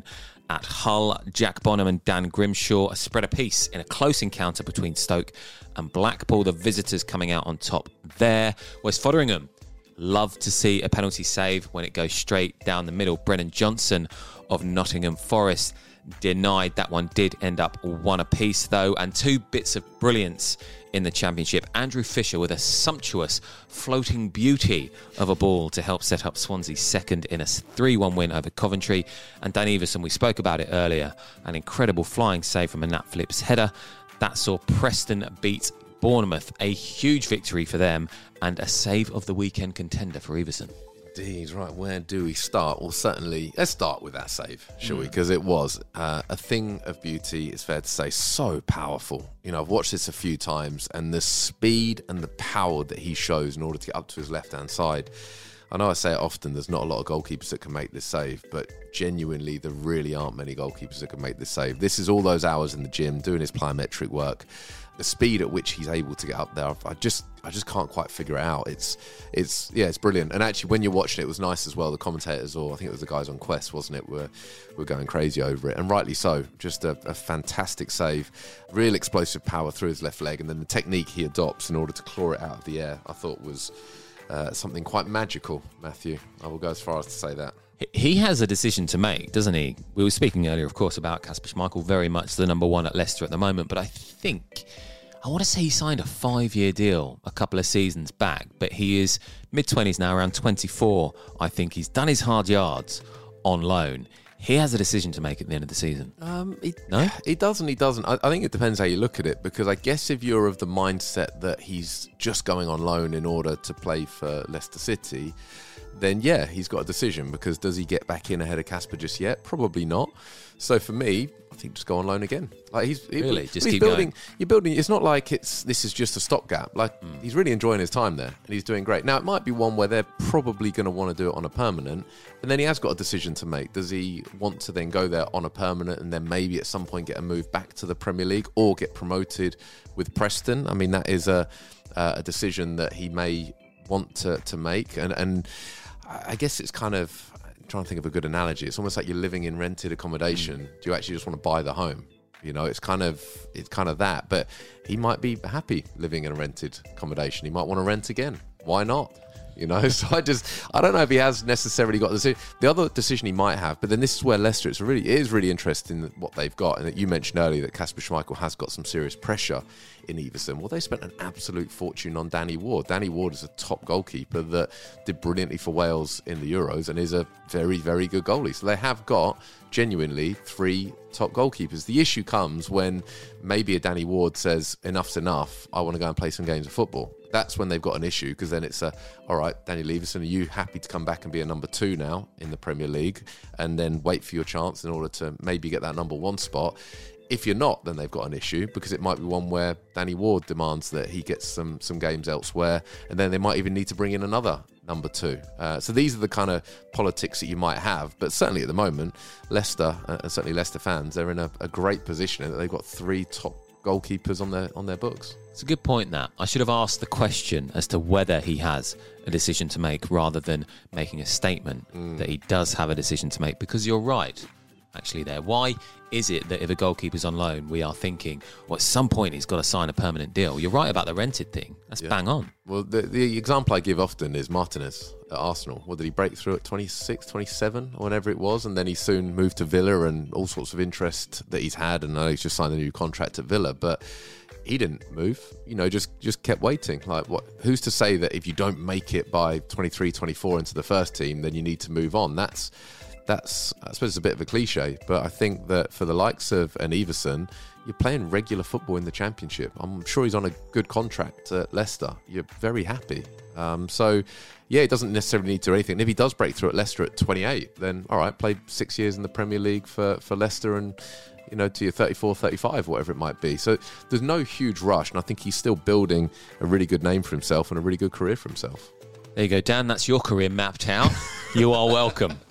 at Hull. Jack Bonham and Dan Grimshaw a spread apiece in a close encounter between Stoke and Blackpool. The visitors coming out on top there. West Fotheringham love to see a penalty save when it goes straight down the middle. Brennan Johnson of Nottingham Forest denied. That one did end up one apiece though. And two bits of brilliance in the Championship. Andrew Fisher with a sumptuous floating beauty of a ball to help set up Swansea's second in a three one win over Coventry. And Dan Everson, we spoke about it earlier, an incredible flying save from a Nat Phillips header. That saw Preston beat Bournemouth, a huge victory for them and a save of the weekend contender for Everson. Indeed, right, where do we start? Well, certainly, let's start with that save, shall mm. we? Because it was uh, a thing of beauty, it's fair to say, so powerful. You know, I've watched this a few times, and the speed and the power that he shows in order to get up to his left-hand side. I know I say it often, there's not a lot of goalkeepers that can make this save, but genuinely, there really aren't many goalkeepers that can make this save. This is all those hours in the gym, doing his plyometric work. The speed at which he's able to get up there, I just I just can't quite figure it out. It's, it's yeah, it's brilliant. And actually, when you're watching it, it was nice as well. The commentators, or I think it was the guys on Quest, wasn't it, were, were going crazy over it. And rightly so. Just a, a fantastic save. Real explosive power through his left leg. And then the technique he adopts in order to claw it out of the air, I thought was uh, something quite magical, Matthew. I will go as far as to say that. He has a decision to make, doesn't he? We were speaking earlier, of course, about Kasper Schmeichel, very much the number one at Leicester at the moment. But I think, I want to say he signed a five-year deal a couple of seasons back. But he is mid-twenties now, around twenty-four. I think he's done his hard yards on loan. He has a decision to make at the end of the season. Um, he, no? He doesn't, he doesn't. I, I think it depends how you look at it, because I guess if you're of the mindset that he's just going on loan in order to play for Leicester City, then yeah, he's got a decision, because does he get back in ahead of Kasper just yet? Probably not. So for me, I think just go on loan again. Like he's really he, just he's keep building. going. You're building. It's not like it's this is just a stopgap. Like mm. he's really enjoying his time there, and he's doing great. Now it might be one where they're probably going to want to do it on a permanent, and then he has got a decision to make. Does he want to then go there on a permanent, and then maybe at some point get a move back to the Premier League or get promoted with Preston? I mean, that is a uh, a decision that he may want to to make, and and I guess it's kind of. Trying to think of a good analogy. It's almost like you're living in rented accommodation. Mm. Do you actually just want to buy the home? You know, it's kind of it's kind of that. But he might be happy living in a rented accommodation. He might want to rent again. Why not? You know, so I just I don't know if he has necessarily got the decision. The other decision he might have, but then this is where Leicester, it's really it is really interesting what they've got, and that you mentioned earlier that Kasper Schmeichel has got some serious pressure in Everson. Well, they spent an absolute fortune on Danny Ward. Danny Ward is a top goalkeeper that did brilliantly for Wales in the Euros and is a very, very good goalie. So they have got genuinely three top goalkeepers. The issue comes when maybe a Danny Ward says, enough's enough, I want to go and play some games of football. That's when they've got an issue, because then it's a, all right, Daniel Everson, are you happy to come back and be a number two now in the Premier League and then wait for your chance in order to maybe get that number one spot? If you're not, then they've got an issue, because it might be one where Danny Ward demands that he gets some some games elsewhere, and then they might even need to bring in another number two. Uh, so these are the kind of politics that you might have. But certainly at the moment, Leicester, uh, and certainly Leicester fans, they're in a, a great position in that they've got three top goalkeepers on their on their books. It's a good point, that. I should have asked the question as to whether he has a decision to make rather than making a statement mm. that he does have a decision to make, because you're right. Actually there. Why is it that if a goalkeeper's on loan, we are thinking, well, at some point he's got to sign a permanent deal? You're right about the rented thing. That's yeah. bang on. Well, the, the example I give often is Martinez at Arsenal. What did he break through at twenty-six, twenty-seven, or whenever it was? And then he soon moved to Villa, and all sorts of interest that he's had. And I know he's just signed a new contract at Villa, but he didn't move, you know, just just kept waiting. Like, what? Who's to say that if you don't make it by twenty-three, twenty-four into the first team, then you need to move on? That's That's, I suppose, it's a bit of a cliche, but I think that for the likes of an Everson, you're playing regular football in the Championship. I'm sure he's on a good contract at Leicester. You're very happy. Um, so, yeah, he doesn't necessarily need to do anything. And if he does break through at Leicester at twenty-eight, then, all right, play six years in the Premier League for, for Leicester and, you know, to your thirty-four, thirty-five, whatever it might be. So there's no huge rush, and I think he's still building a really good name for himself and a really good career for himself. There you go, Dan. That's your career mapped out. You are welcome.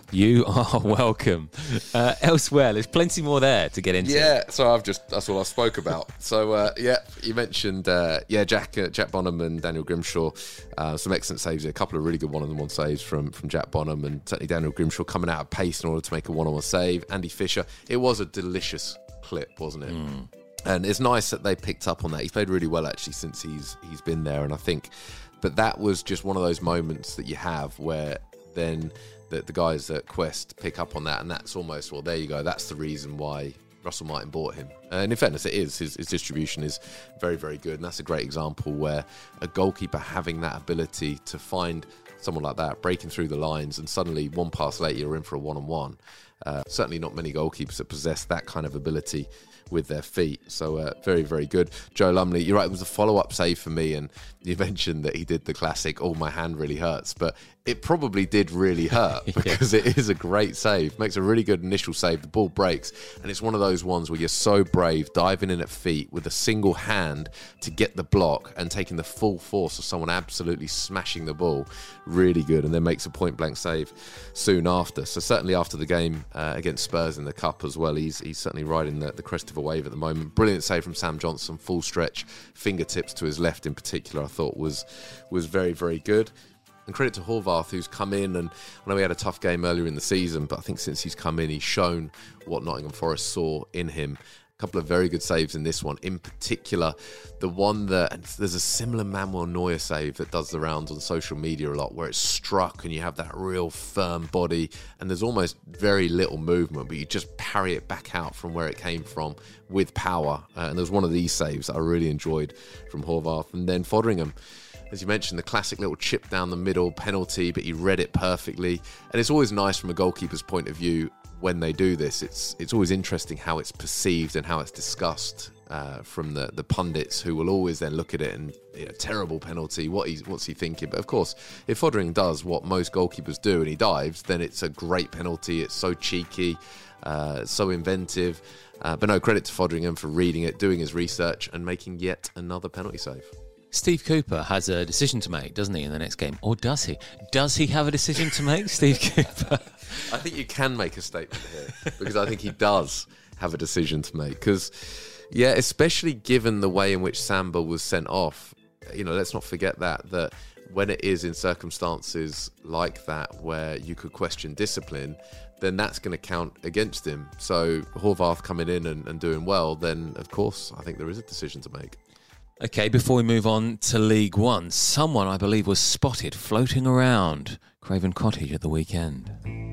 You are welcome. Uh, elsewhere, there's plenty more there to get into. Yeah, so I've just that's all I spoke about. So uh, yeah, you mentioned uh, yeah Jack uh, Jack Bonham and Daniel Grimshaw, uh, some excellent saves. A couple of really good one-on-one saves from from Jack Bonham, and certainly Daniel Grimshaw coming out of pace in order to make a one-on-one save. Andy Fisher, it was a delicious clip, wasn't it? Mm. And it's nice that they picked up on that. He's played really well actually since he's he's been there, and I think, but that was just one of those moments that you have where then. That the guys at Quest pick up on that, and that's almost, well, there you go. That's the reason why Russell Martin bought him. And in fairness, it is. His, his distribution is very, very good. And that's a great example where a goalkeeper having that ability to find someone like that, breaking through the lines, and suddenly one pass later, you're in for a one-on-one. Uh, certainly not many goalkeepers that possess that kind of ability with their feet. So uh, very, very good. Joe Lumley, you're right, it was a follow-up save for me, and you mentioned that he did the classic, oh, my hand really hurts, but it probably did really hurt because yeah. It is a great save. Makes a really good initial save. The ball breaks, and it's one of those ones where you're so brave, diving in at feet with a single hand to get the block and taking the full force of someone absolutely smashing the ball. Really good, and then makes a point-blank save soon after. So certainly after the game uh, against Spurs in the Cup as well, he's he's certainly riding the, the crest of a wave at the moment. Brilliant save from Sam Johnson, full stretch, fingertips to his left in particular, I thought was was very, very good. And credit to Horvath, who's come in, and I know he had a tough game earlier in the season, but I think since he's come in, he's shown what Nottingham Forest saw in him. A couple of very good saves in this one. In particular, the one that, and there's a similar Manuel Neuer save that does the rounds on social media a lot, where it's struck and you have that real firm body, and there's almost very little movement, but you just parry it back out from where it came from with power. Uh, and there's one of these saves that I really enjoyed from Horvath. And then Foderingham, as you mentioned, the classic little chip down the middle penalty, but he read it perfectly. And it's always nice from a goalkeeper's point of view when they do this. It's it's always interesting how it's perceived and how it's discussed uh, from the, the pundits, who will always then look at it and, you know, terrible penalty, what he's, what's he thinking? But of course, if Foderingham does what most goalkeepers do and he dives, then it's a great penalty. It's so cheeky, uh, so inventive. Uh, but no, credit to Foderingham for reading it, doing his research, and making yet another penalty save. Steve Cooper has a decision to make, doesn't he, in the next game? Or does he? Does he have a decision to make, Steve Cooper? I think you can make a statement here, because I think he does have a decision to make. Because, yeah, especially given the way in which Samba was sent off, you know, let's not forget that, that when it is in circumstances like that where you could question discipline, then that's going to count against him. So Horvath coming in and, and doing well, then, of course, I think there is a decision to make. Okay, before we move on to League One, someone I believe was spotted floating around Craven Cottage at the weekend.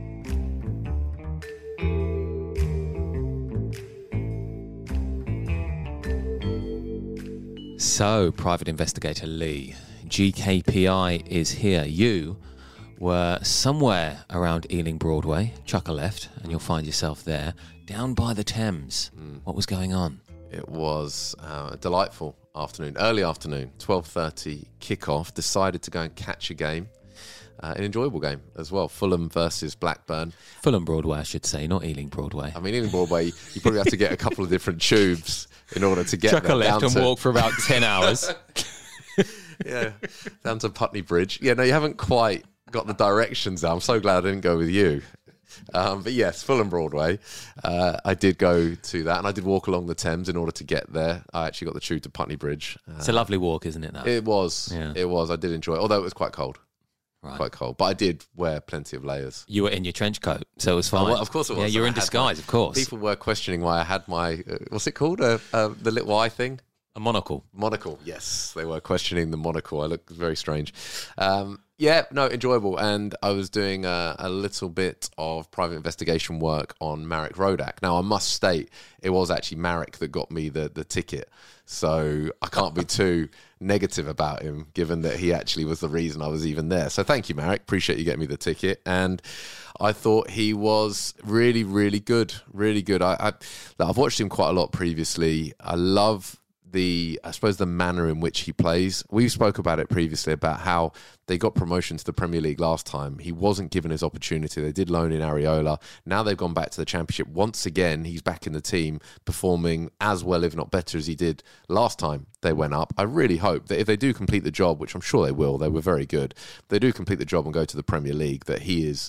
So, Private Investigator Lee, G K P I is here. You were somewhere around Ealing Broadway, chuck a left, and you'll find yourself there, down by the Thames. Mm. What was going on? It was uh, a delightful afternoon, early afternoon, twelve thirty kickoff. Decided to go and catch a game, uh, an enjoyable game as well. Fulham versus Blackburn. Fulham Broadway, I should say, not Ealing Broadway. I mean, Ealing Broadway, you probably have to get a couple of different tubes in order to get Chuck there. a left down and to... walk for about ten hours. Yeah, down to Putney Bridge. Yeah, no, you haven't quite got the directions out. I'm so glad I didn't go with you. Um, but yes, Fulham Broadway. Uh, I did go to that, and I did walk along the Thames in order to get there. I actually got the tube to Putney Bridge. Uh, it's a lovely walk, isn't it? That? It was. Yeah. It was. I did enjoy it, although it was quite cold. Right. Quite cold. But I did wear plenty of layers. You were in your trench coat, so it was fine. Oh, well, of course it was. Yeah, you were in I disguise, my, of course. People were questioning why I had my, uh, what's it called? Uh, uh, the little eye thing? A monocle. Monocle, yes. They were questioning the monocle. I looked very strange. Um, yeah, no, enjoyable. And I was doing a, a little bit of private investigation work on Marek Rodak. Now, I must state, it was actually Marek that got me the, the ticket. So I can't be too negative about him, given that he actually was the reason I was even there. So thank you, Marek. Appreciate you getting me the ticket. And I thought he was really, really good. Really good. I, I, I've watched him quite a lot previously. I love the, I suppose, the manner in which he plays. We spoke about it previously, about how they got promotion to the Premier League last time. He wasn't given his opportunity. They did loan in Areola. Now they've gone back to the Championship. Once again, he's back in the team, performing as well, if not better, as he did last time they went up. I really hope that if they do complete the job, which I'm sure they will, they were very good, if they do complete the job and go to the Premier League, that he is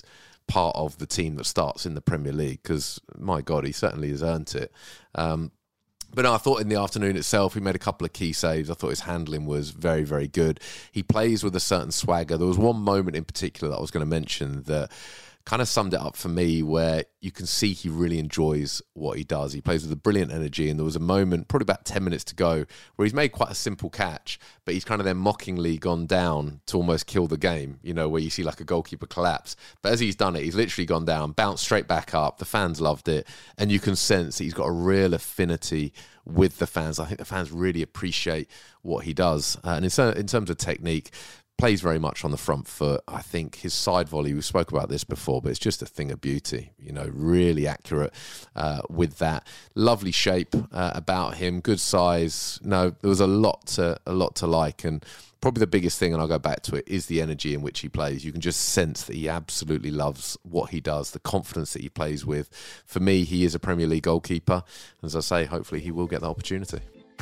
part of the team that starts in the Premier League, because, my God, he certainly has earned it. Um, But no, I thought in the afternoon itself, he made a couple of key saves. I thought his handling was very, very good. He plays with a certain swagger. There was one moment in particular that I was going to mention that kind of summed it up for me, where you can see he really enjoys what he does. He plays with a brilliant energy, and there was a moment, probably about ten minutes to go, where he's made quite a simple catch, but he's kind of then mockingly gone down to almost kill the game, you know, where you see like a goalkeeper collapse. But as he's done it, he's literally gone down, bounced straight back up. The fans loved it, and you can sense that he's got a real affinity with the fans. I think the fans really appreciate what he does. Uh, and in, in terms of technique, plays very much on the front foot. I think his side volley, we spoke about this before, but it's just a thing of beauty, you know, really accurate uh, with that. Lovely shape uh, about him, good size. No, there was a lot to, a lot to like, and probably the biggest thing, and I'll go back to it, is the energy in which he plays. You can just sense that he absolutely loves what he does, the confidence that he plays with. For me, he is a Premier League goalkeeper. As I say, hopefully he will get the opportunity.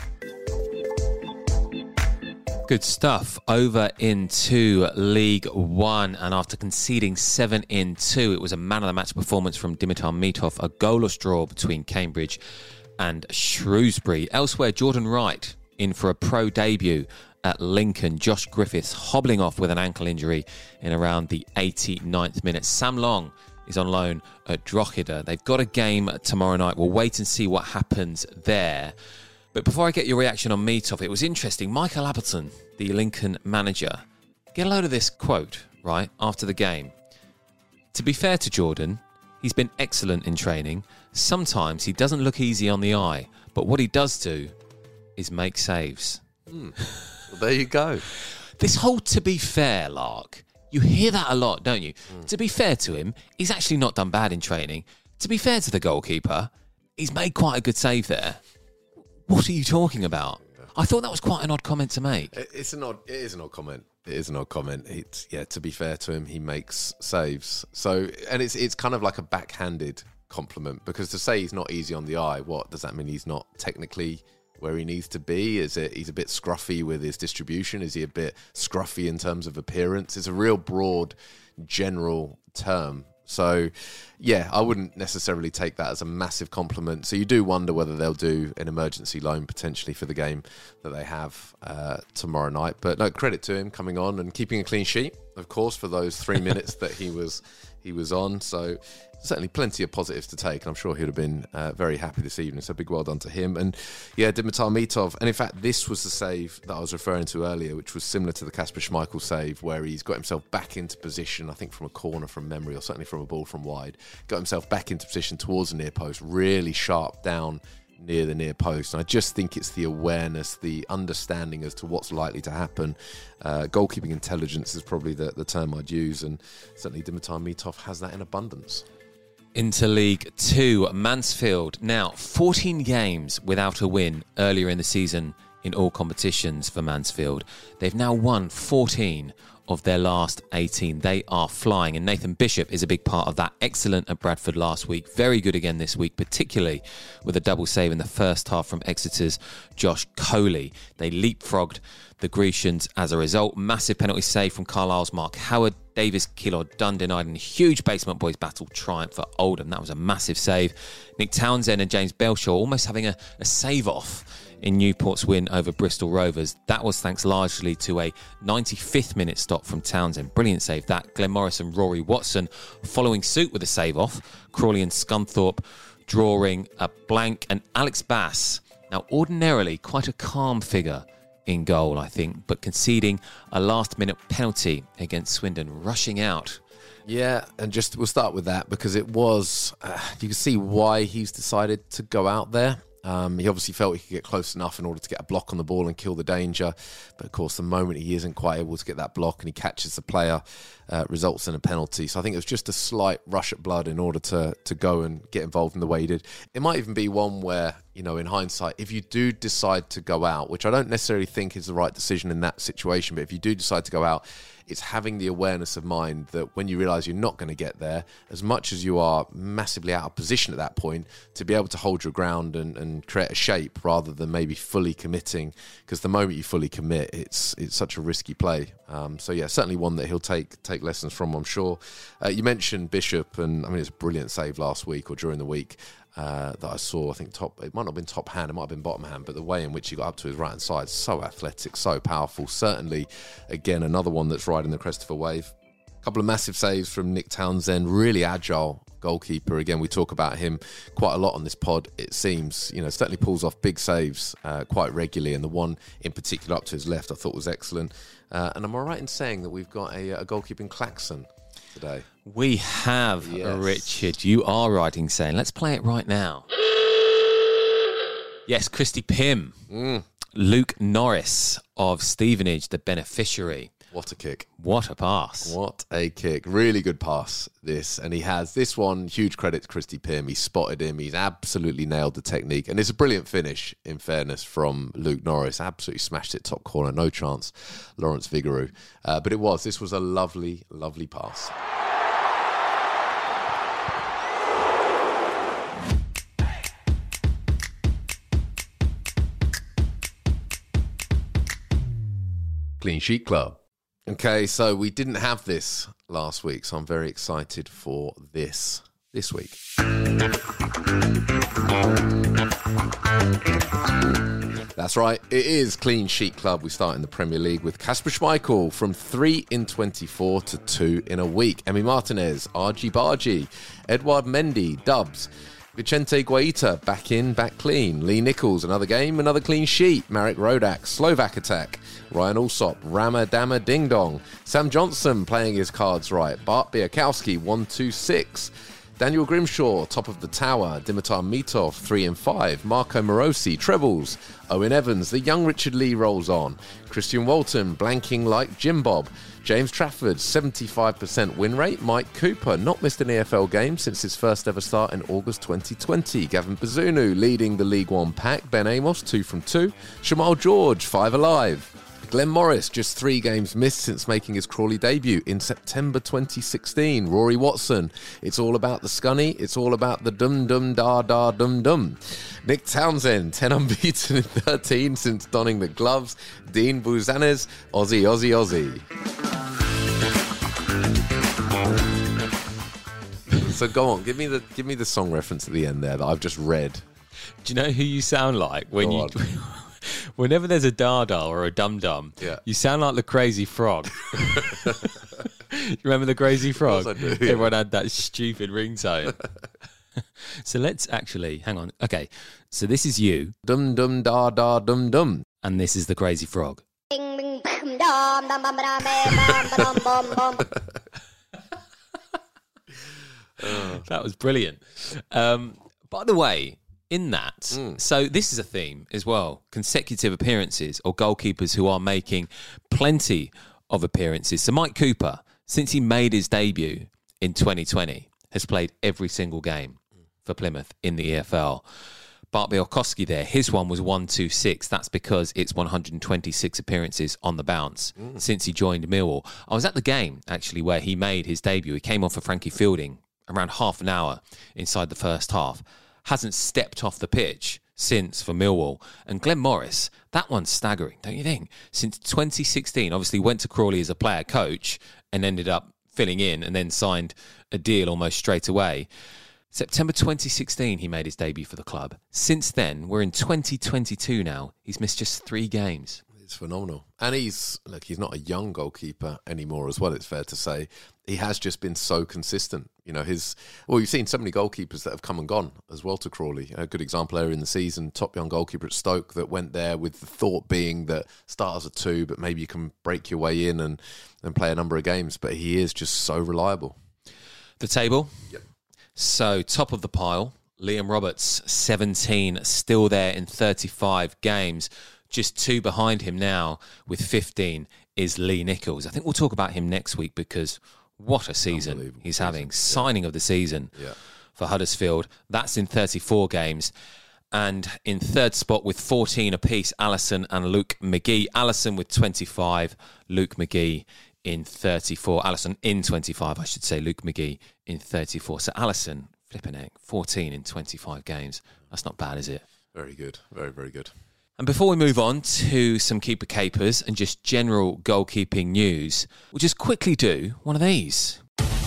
Good stuff. Over into League One, and after conceding seven in two, it was a man-of-the-match performance from Dimitar Mitov, a goalless draw between Cambridge and Shrewsbury. Elsewhere, Jordan Wright in for a pro debut at Lincoln. Josh Griffiths hobbling off with an ankle injury in around the eighty-ninth minute. Sam Long is on loan at Drogheda. They've got a game tomorrow night. We'll wait and see what happens there. But before I get your reaction on Mitov, it was interesting. Michael Appleton, the Lincoln manager, get a load of this quote, right, after the game. To be fair to Jordan, he's been excellent in training. Sometimes he doesn't look easy on the eye, but what he does do is make saves. Mm. Well, there you go. This whole to be fair, Lark, you hear that a lot, don't you? Mm. To be fair to him, he's actually not done bad in training. To be fair to the goalkeeper, he's made quite a good save there. What are you talking about? I thought that was quite an odd comment to make. It's an odd. It is an odd comment. It is an odd comment. It's, yeah. To be fair to him, he makes saves. So, and it's it's kind of like a backhanded compliment, because to say he's not easy on the eye, what does that mean? He's not technically where he needs to be? Is it he's a bit scruffy with his distribution? Is he a bit scruffy in terms of appearance? It's a real broad, general term. So, yeah, I wouldn't necessarily take that as a massive compliment. So you do wonder whether they'll do an emergency loan potentially for the game that they have uh, tomorrow night. But no, credit to him coming on and keeping a clean sheet, of course, for those three minutes that he was he was on. So certainly plenty of positives to take. And I'm sure he would have been uh, very happy this evening. So big well done to him. And yeah, Dimitar Mitov. And in fact, this was the save that I was referring to earlier, which was similar to the Kasper Schmeichel save, where he's got himself back into position, I think from a corner from memory, or certainly from a ball from wide. Got himself back into position towards the near post, really sharp down near the near post. And I just think it's the awareness, the understanding as to what's likely to happen. Uh, goalkeeping intelligence is probably the, the term I'd use, and certainly Dimitar Mitov has that in abundance. Into League Two, Mansfield. Now, fourteen games without a win earlier in the season in all competitions for Mansfield. They've now won fourteen of their last eighteen. They are flying, and Nathan Bishop is a big part of that. Excellent at Bradford last week. Very good again this week, particularly with a double save in the first half from Exeter's Josh Coley. They leapfrogged the Grecians as a result. Massive penalty save from Carlisle's Mark Howard. Davis Killard done denied in a huge Basement Boys battle triumph for Oldham. That was a massive save. Nick Townsend and James Belshaw almost having a, a save-off in Newport's win over Bristol Rovers. That was thanks largely to a ninety-fifth minute stop from Townsend. Brilliant save that. Glenn Morris and Rory Watson following suit with a save-off. Crawley and Scunthorpe drawing a blank. And Alex Bass, now ordinarily quite a calm figure in goal, I think, but conceding a last-minute penalty against Swindon, rushing out. Yeah, and just we'll start with that, because it was, uh, you can see why he's decided to go out there. Um, he obviously felt he could get close enough in order to get a block on the ball and kill the danger. But of course, the moment he isn't quite able to get that block and he catches the player, uh, results in a penalty. So I think it was just a slight rush of blood in order to to go and get involved in the way he did. It might even be one where, you know, in hindsight, if you do decide to go out, which I don't necessarily think is the right decision in that situation, but if you do decide to go out, it's having the awareness of mind that when you realise you're not going to get there, as much as you are massively out of position at that point, to be able to hold your ground and, and create a shape rather than maybe fully committing, because the moment you fully commit, it's it's such a risky play. Um, so yeah, certainly one that he'll take take lessons from, I'm sure. Uh, you mentioned Bishop, and I mean, it's a brilliant save last week or during the week. Uh, that I saw, I think top, it might not have been top hand, it might have been bottom hand, but the way in which he got up to his right hand side, so athletic, so powerful. Certainly, again, another one that's riding the crest of a wave. A couple of massive saves from Nick Townsend, really agile goalkeeper. Again, we talk about him quite a lot on this pod, it seems. You know, certainly pulls off big saves uh, quite regularly, and the one in particular up to his left I thought was excellent. Uh, and am I right in saying that we've got a, a goalkeeping klaxon today? We have, yes. Richard. You are right in saying. Let's play it right now. Yes, Christy Pym. Mm. Luke Norris of Stevenage, the beneficiary. What a kick. What a pass. What a kick. Really good pass, this. And he has this one, huge credit to Christy Pym. He spotted him. He's absolutely nailed the technique. And it's a brilliant finish, in fairness, from Luke Norris. Absolutely smashed it top corner. No chance, Lawrence Vigouroux. Uh, but it was. This was a lovely, lovely pass. Clean Sheet Club. Okay, so we didn't have this last week, so I'm very excited for this this week. That's right, it is Clean Sheet Club. We start in the Premier League with Kasper Schmeichel from three in twenty-four to two in a week. Emi Martinez, Argy Bargy, Edouard Mendy, dubs. Vicente Guaita, back in, back clean. Lee Nichols, another game, another clean sheet. Marek Rodak, Slovak attack. Ryan Alsop, Rama Dama Ding Dong. Sam Johnson playing his cards right. Bart Biakowski, one two six. Daniel Grimshaw, top of the tower. Dimitar Mitov, three and five. Marco Morosi, trebles. Owen Evans, the young Richard Lee rolls on. Christian Walton, blanking like Jim Bob. James Trafford, seventy-five percent win rate. Mike Cooper, not missed an E F L game since his first ever start in August twenty twenty. Gavin Bazunu leading the League One pack. Ben Amos, two from two. Shamal George, five alive. Glenn Morris, just three games missed since making his Crawley debut in September twenty sixteen. Rory Watson, it's all about the scunny, it's all about the dum-dum-da-da-dum-dum. Nick Townsend, ten unbeaten in thirteen since donning the gloves. Dean Buzanes, Aussie, Aussie, Aussie. So go on, give me the give me the song reference at the end there that I've just read. Do you know who you sound like when Go you... Whenever there's a dada or a dum-dum, yeah. you sound like the Crazy Frog. You remember the Crazy Frog? Of course I do, Everyone yeah. had that stupid ringtone. So let's actually, hang on. Okay, so this is you. Dum-dum-da-da-dum-dum. And this is the Crazy Frog. That was brilliant. Um, by the way... In that, mm. so this is a theme as well, consecutive appearances or goalkeepers who are making plenty of appearances. So Mike Cooper, since he made his debut in twenty twenty, has played every single game for Plymouth in the E F L. Bart Bialkowski there, his one was one two six. That's because it's one hundred twenty-six appearances on the bounce mm. since he joined Millwall. I was at the game, actually, where he made his debut. He came on for Frankie Fielding around half an hour inside the first half. Hasn't stepped off the pitch since for Millwall. And Glenn Morris, that one's staggering, don't you think? Since twenty sixteen, obviously went to Crawley as a player coach and ended up filling in and then signed a deal almost straight away. September twenty sixteen, he made his debut for the club. Since then, we're in twenty twenty-two now. He's missed just three games. It's phenomenal. And he's, look, he's not a young goalkeeper anymore as well, it's fair to say. He has just been so consistent. You know, his, well, you've seen so many goalkeepers that have come and gone as well to Crawley. A good example earlier in the season, top young goalkeeper at Stoke that went there with the thought being that start as a two, but maybe you can break your way in and, and play a number of games. But he is just so reliable. The table? Yep. So, top of the pile, Liam Roberts, seventeen, still there in thirty-five games. Just two behind him now with fifteen is Lee Nichols. I think we'll talk about him next week because what a season he's having. Season. Signing yeah. of the season yeah. for Huddersfield. That's in thirty-four games. And in third spot with fourteen apiece, Allison and Luke McGee. Allison with twenty-five, Luke McGee in thirty-four. Alisson in twenty-five, I should say. Luke McGee in thirty-four. So Alisson, flipping heck, fourteen in twenty-five games. That's not bad, is it? Very good. Very, very good. And before we move on to some keeper capers and just general goalkeeping news, we'll just quickly do one of these.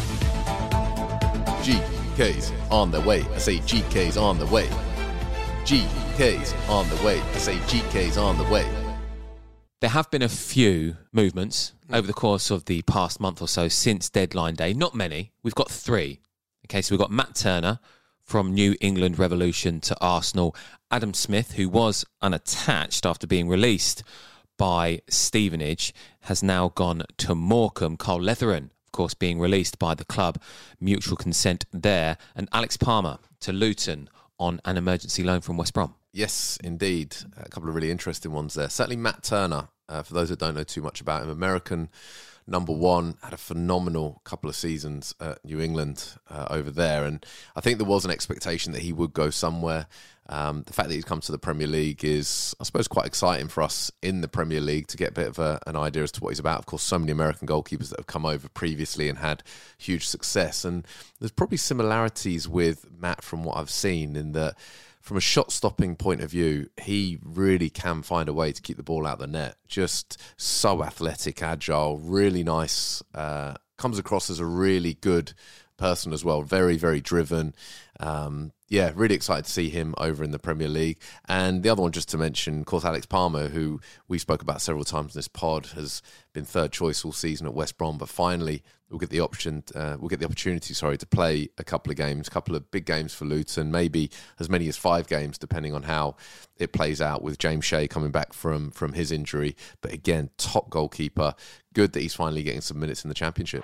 G K's on the way. I say G K's on the way. G K's on the way. I say G K's on the way. There have been a few movements over the course of the past month or so since deadline day. Not many. We've got three. Okay, so we've got Matt Turner from New England Revolution to Arsenal. Adam Smith, who was unattached after being released by Stevenage, has now gone to Morecambe. Carl Letheran, of course, being released by the club. Mutual consent there. And Alex Palmer to Luton on an emergency loan from West Brom. Yes, indeed. A couple of really interesting ones there. Certainly Matt Turner, uh, for those that don't know too much about him, American number one, had a phenomenal couple of seasons at New England uh, over there. And I think there was an expectation that he would go somewhere. Um, the fact that he's come to the Premier League is, I suppose, quite exciting for us in the Premier League to get a bit of a, an idea as to what he's about. Of course, so many American goalkeepers that have come over previously and had huge success. And there's probably similarities with Matt from what I've seen in that from a shot-stopping point of view, he really can find a way to keep the ball out of the net. Just so athletic, agile, really nice. Uh, comes across as a really good person as well. Very, very driven. Um, yeah, really excited to see him over in the Premier League. And the other one, just to mention, of course, Alex Palmer, who we spoke about several times in this pod, has been third choice all season at West Brom, but finally we'll get the option, uh, we'll get the opportunity, sorry, to play a couple of games, a couple of big games for Luton, maybe as many as five games, depending on how it plays out with James Shea coming back from from his injury. But again, top goalkeeper. Good that he's finally getting some minutes in the Championship.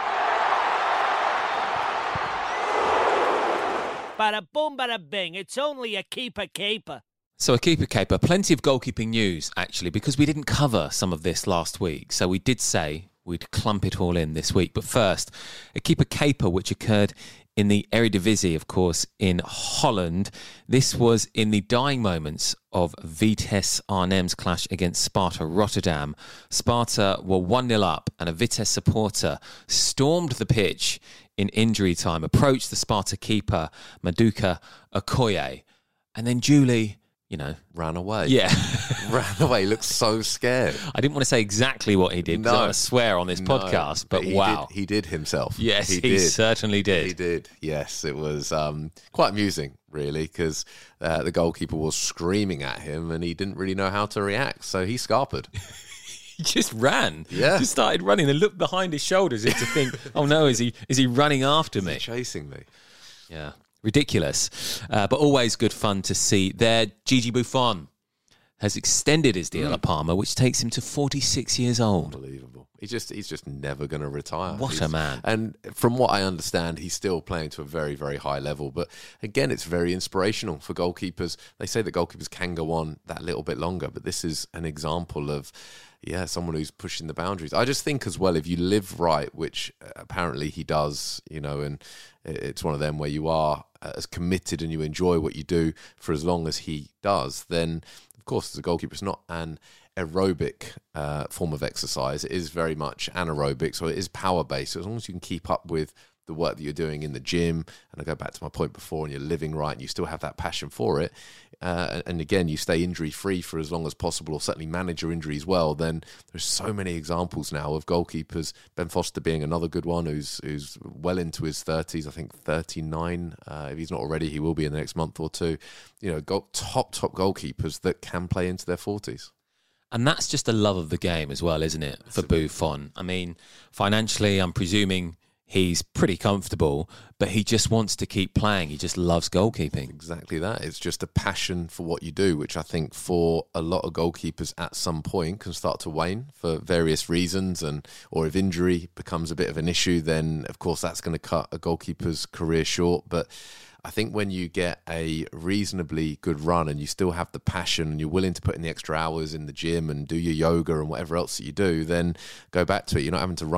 Bada boom, bada bing. It's only a keeper caper. So a keeper caper. Plenty of goalkeeping news, actually, because we didn't cover some of this last week. So we did say we'd clump it all in this week. But first, a keeper caper, which occurred in the Eredivisie, of course, in Holland. This was in the dying moments of Vitesse Arnhem's clash against Sparta Rotterdam. Sparta were one nil up and a Vitesse supporter stormed the pitch in injury time, approached the Sparta keeper, Maduka Okoye, and then Julie, you know... Ran away. Yeah. Ran away. Looked so scared. I didn't want to say exactly what he did, because No. I want to swear on this No, podcast, but, but he wow. Did, he did himself. Yes, he, he did. certainly did. He did, yes. It was um, quite amusing, really, because uh, the goalkeeper was screaming at him and he didn't really know how to react, so he scarpered. He just ran. Yeah. Just started running and looked behind his shoulders as to think, oh no, is he is he running after me? Chasing me. Yeah. Ridiculous. Uh, but always good fun to see there. Gigi Buffon has extended his deal Mm. at Parma, which takes him to forty-six years old. Unbelievable. He's just he's just never going to retire. What He's- a man. And from what I understand, he's still playing to a very, very high level. But again, it's very inspirational for goalkeepers. They say that goalkeepers can go on that little bit longer, but this is an example of, yeah, someone who's pushing the boundaries. I just think as well, if you live right, which apparently he does, you know, and it's one of them where you are as committed and you enjoy what you do for as long as he does, then of course, as a goalkeeper, it's not an aerobic uh, form of exercise. It is very much anaerobic, so it is power-based. So as long as you can keep up with the work that you're doing in the gym, and I go back to my point before, and you're living right, and you still have that passion for it, uh, and again, you stay injury-free for as long as possible, or certainly manage your injuries well, then there's so many examples now of goalkeepers, Ben Foster being another good one, who's who's well into his thirties, I think thirty-nine, uh, if he's not already, he will be in the next month or two, you know, go- top, top goalkeepers that can play into their forties. And that's just the love of the game as well, isn't it, for Buffon? I mean, financially, I'm presuming he's pretty comfortable, but he just wants to keep playing. He just loves goalkeeping. Exactly that. It's just a passion for what you do, which I think for a lot of goalkeepers at some point can start to wane for various reasons. And or if injury becomes a bit of an issue, then of course that's going to cut a goalkeeper's career short. But I think when you get a reasonably good run and you still have the passion and you're willing to put in the extra hours in the gym and do your yoga and whatever else that you do, then go back to it. You're not having to run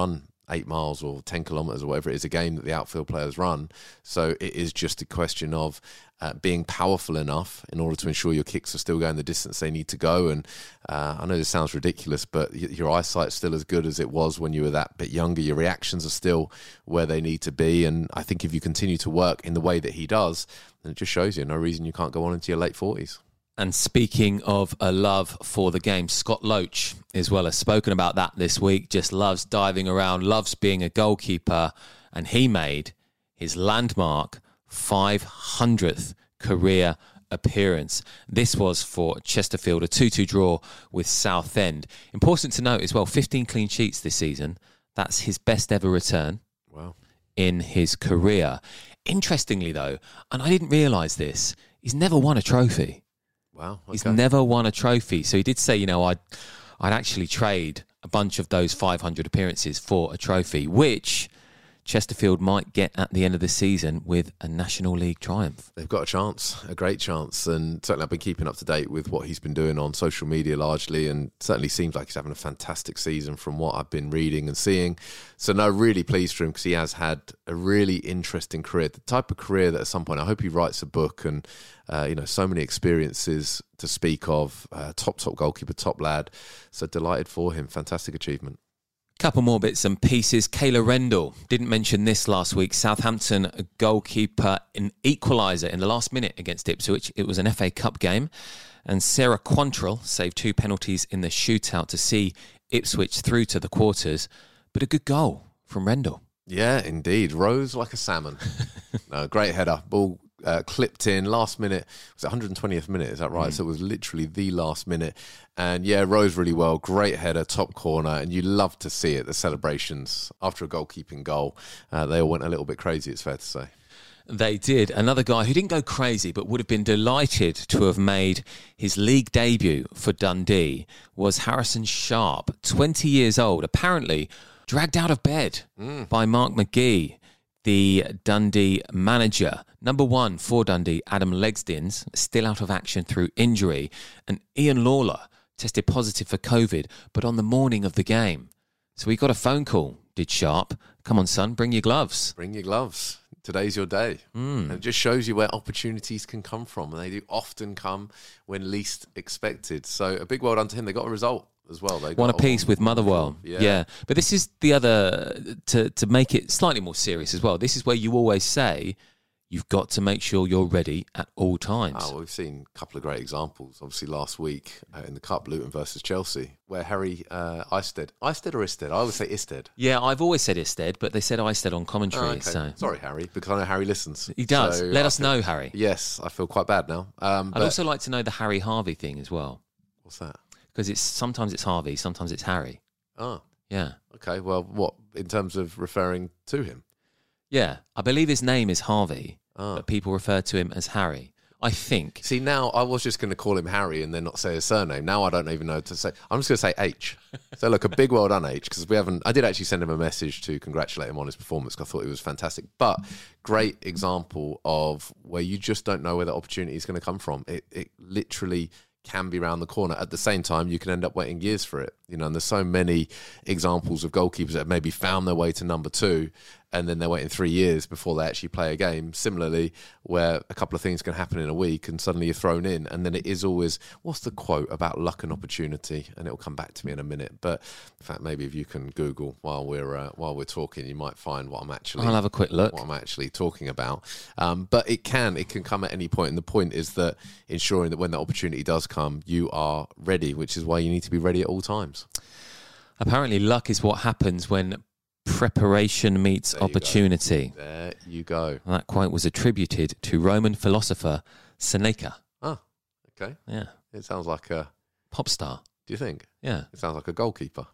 eight miles or ten kilometres or whatever it is, a game that the outfield players run. So it is just a question of uh, being powerful enough in order to ensure your kicks are still going the distance they need to go. And uh, I know this sounds ridiculous, but y- your eyesight's still as good as it was when you were that bit younger. Your reactions are still where they need to be. And I think if you continue to work in the way that he does, then it just shows you no reason you can't go on into your late forties. And speaking of a love for the game, Scott Loach as well has spoken about that this week. Just loves diving around, loves being a goalkeeper, and he made his landmark five hundredth career appearance. This was for Chesterfield, a two two draw with Southend. Important to note as well, fifteen clean sheets this season. That's his best ever return. Wow. In his career. Interestingly though, and I didn't realise this, he's never won a trophy. Wow. Okay. He's never won a trophy. So he did say, you know, I'd, I'd actually trade a bunch of those five hundred appearances for a trophy, which Chesterfield might get at the end of the season with a National League triumph. They've got a chance, a great chance. And certainly I've been keeping up to date with what he's been doing on social media largely, and certainly seems like he's having a fantastic season from what I've been reading and seeing. So no, really pleased for him because he has had a really interesting career, the type of career that at some point, I hope he writes a book and, uh, you know, so many experiences to speak of, uh, top, top goalkeeper, top lad. So delighted for him. Fantastic achievement. Couple more bits and pieces. Kayla Rendell, didn't mention this last week. Southampton goalkeeper, an equaliser in the last minute against Ipswich. It was an F A Cup game. And Sarah Quantrill saved two penalties in the shootout to see Ipswich through to the quarters. But a good goal from Rendell. Yeah, indeed. Rose like a salmon. No, great header. Ball uh, clipped in last minute. It was one hundred twentieth minute, is that right? Mm. So it was literally the last minute. And yeah, rose really well. Great header, top corner. And you love to see it, the celebrations after a goalkeeping goal. Uh, they all went a little bit crazy, it's fair to say. They did. Another guy who didn't go crazy but would have been delighted to have made his league debut for Dundee was Harrison Sharp, twenty years old, apparently dragged out of bed mm. by Mark McGee, the Dundee manager. Number one for Dundee, Adam Legsdins, still out of action through injury, and Ian Lawler tested positive for COVID, but on the morning of the game. So he got a phone call, did Sharp. Come on, son, bring your gloves. Bring your gloves. Today's your day. Mm. And it just shows you where opportunities can come from. And they do often come when least expected. So a big well done to him. They got a result as well. They Won a piece with Motherwell. Yeah. yeah. But this is the other, to, to make it slightly more serious as well, this is where you always say, you've got to make sure you're ready at all times. Oh, well, we've seen a couple of great examples. Obviously, last week uh, in the Cup, Luton versus Chelsea, where Harry uh, Isted, Isted or Isted? I always say Isted. Yeah, I've always said Isted, but they said Isted on commentary. Oh, okay. So. Sorry, Harry, because I know Harry listens. He does. So Let I us feel, know, Harry. Yes, I feel quite bad now. Um, I'd also like to know the Harry Harvey thing as well. What's that? Because it's sometimes it's Harvey, sometimes it's Harry. Oh. Yeah. Okay, well, what, in terms of referring to him? Yeah, I believe his name is Harvey. Oh. But people refer to him as Harry, I think. See, now I was just going to call him Harry and then not say his surname. Now I don't even know to say. I'm just going to say H. So look, a big well done, H, because we haven't. I did actually send him a message to congratulate him on his performance because I thought it was fantastic. But great example of where you just don't know where the opportunity is going to come from. It, it literally can be around the corner. At the same time, you can end up waiting years for it. You know, and there's so many examples of goalkeepers that have maybe found their way to number two and then they're waiting three years before they actually play a game. Similarly, where a couple of things can happen in a week and suddenly you're thrown in. And then it is always, what's the quote about luck and opportunity? And it'll come back to me in a minute. But in fact, maybe if you can Google while we're uh, while we're talking, you might find what I'm actually. I'll have a quick look. What I'm actually talking about. Um, but it can it can come at any point. And the point is that ensuring that when that opportunity does come, you are ready, which is why you need to be ready at all times. Apparently, luck is what happens when preparation meets there opportunity. You there you go. And that quote was attributed to Roman philosopher Seneca. Oh, okay. Yeah. It sounds like a pop star. Do you think? Yeah. It sounds like a goalkeeper.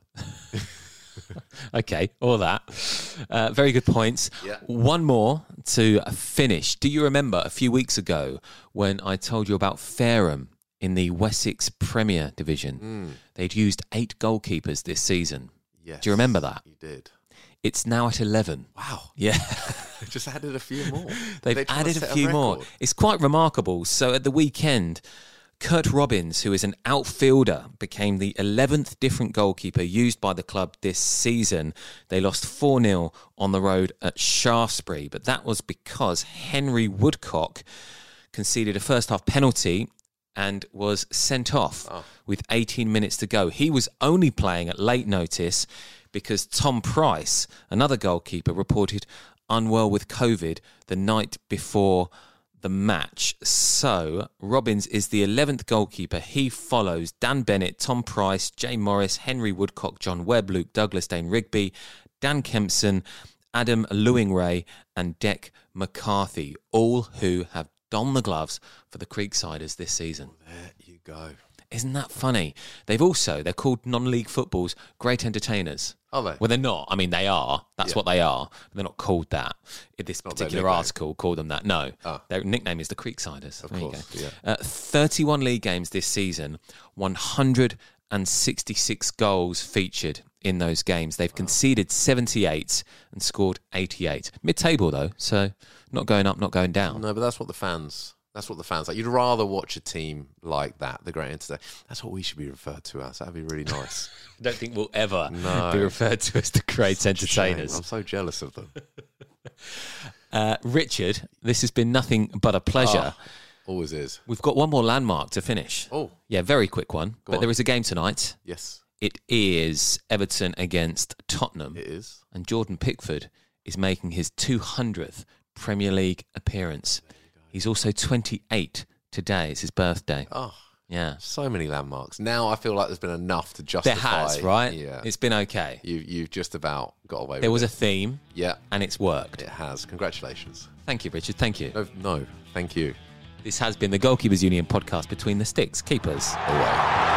Okay, all that. Uh, very good points. Yeah. One more to finish. Do you remember a few weeks ago when I told you about Fareham in the Wessex Premier Division? Mm. They'd used eight goalkeepers this season. Yes. Do you remember that? You did. It's now at eleven. Wow. Yeah. They've just added a few more. They've they added a few a more. It's quite remarkable. So at the weekend, Kurt Robbins, who is an outfielder, became the eleventh different goalkeeper used by the club this season. They lost four nil on the road at Shaftesbury, but that was because Henry Woodcock conceded a first-half penalty and was sent off oh. with eighteen minutes to go. He was only playing at late notice because Tom Price, another goalkeeper, reported unwell with COVID the night before the match. So Robbins is the eleventh goalkeeper. He follows Dan Bennett, Tom Price, Jay Morris, Henry Woodcock, John Webb, Luke Douglas, Dane Rigby, Dan Kempson, Adam Lewingray and Dec McCarthy, all who have donned the gloves for the Creeksiders this season. There you go. Isn't that funny? They've also, they're called non-league football's great entertainers. Are they? Well, they're not. I mean, they are. That's yeah. what they are. But they're not called that. This not particular article called them that. No. Oh. Their nickname is the Creeksiders. Of there course, you go. yeah. Uh, thirty-one league games this season, one hundred sixty-six goals featured in those games. They've wow. conceded seventy-eight and scored eighty-eight. Mid-table, though, so not going up, not going down. No, but that's what the fans... That's what the fans like. You'd rather watch a team like that, the Great Entertainers. That's what we should be referred to as. That'd be really nice. I don't think we'll ever no. be referred to as the Great Entertainers. I'm so jealous of them. uh, Richard, this has been nothing but a pleasure. Oh, always is. We've got one more landmark to finish. Oh. Yeah, very quick one. Go but on. there is a game tonight. Yes. It is Everton against Tottenham. It is. And Jordan Pickford is making his two hundredth Premier League appearance. He's also twenty-eight today. It's his birthday. Oh, yeah. So many landmarks. Now I feel like there's been enough to justify. There has, right? Yeah. It's been okay. You, you've just about got away with it. There was a theme. Yeah. And it's worked. It has. Congratulations. Thank you, Richard. Thank you. No, no thank you. This has been the Goalkeepers Union podcast between the sticks. Keepers away.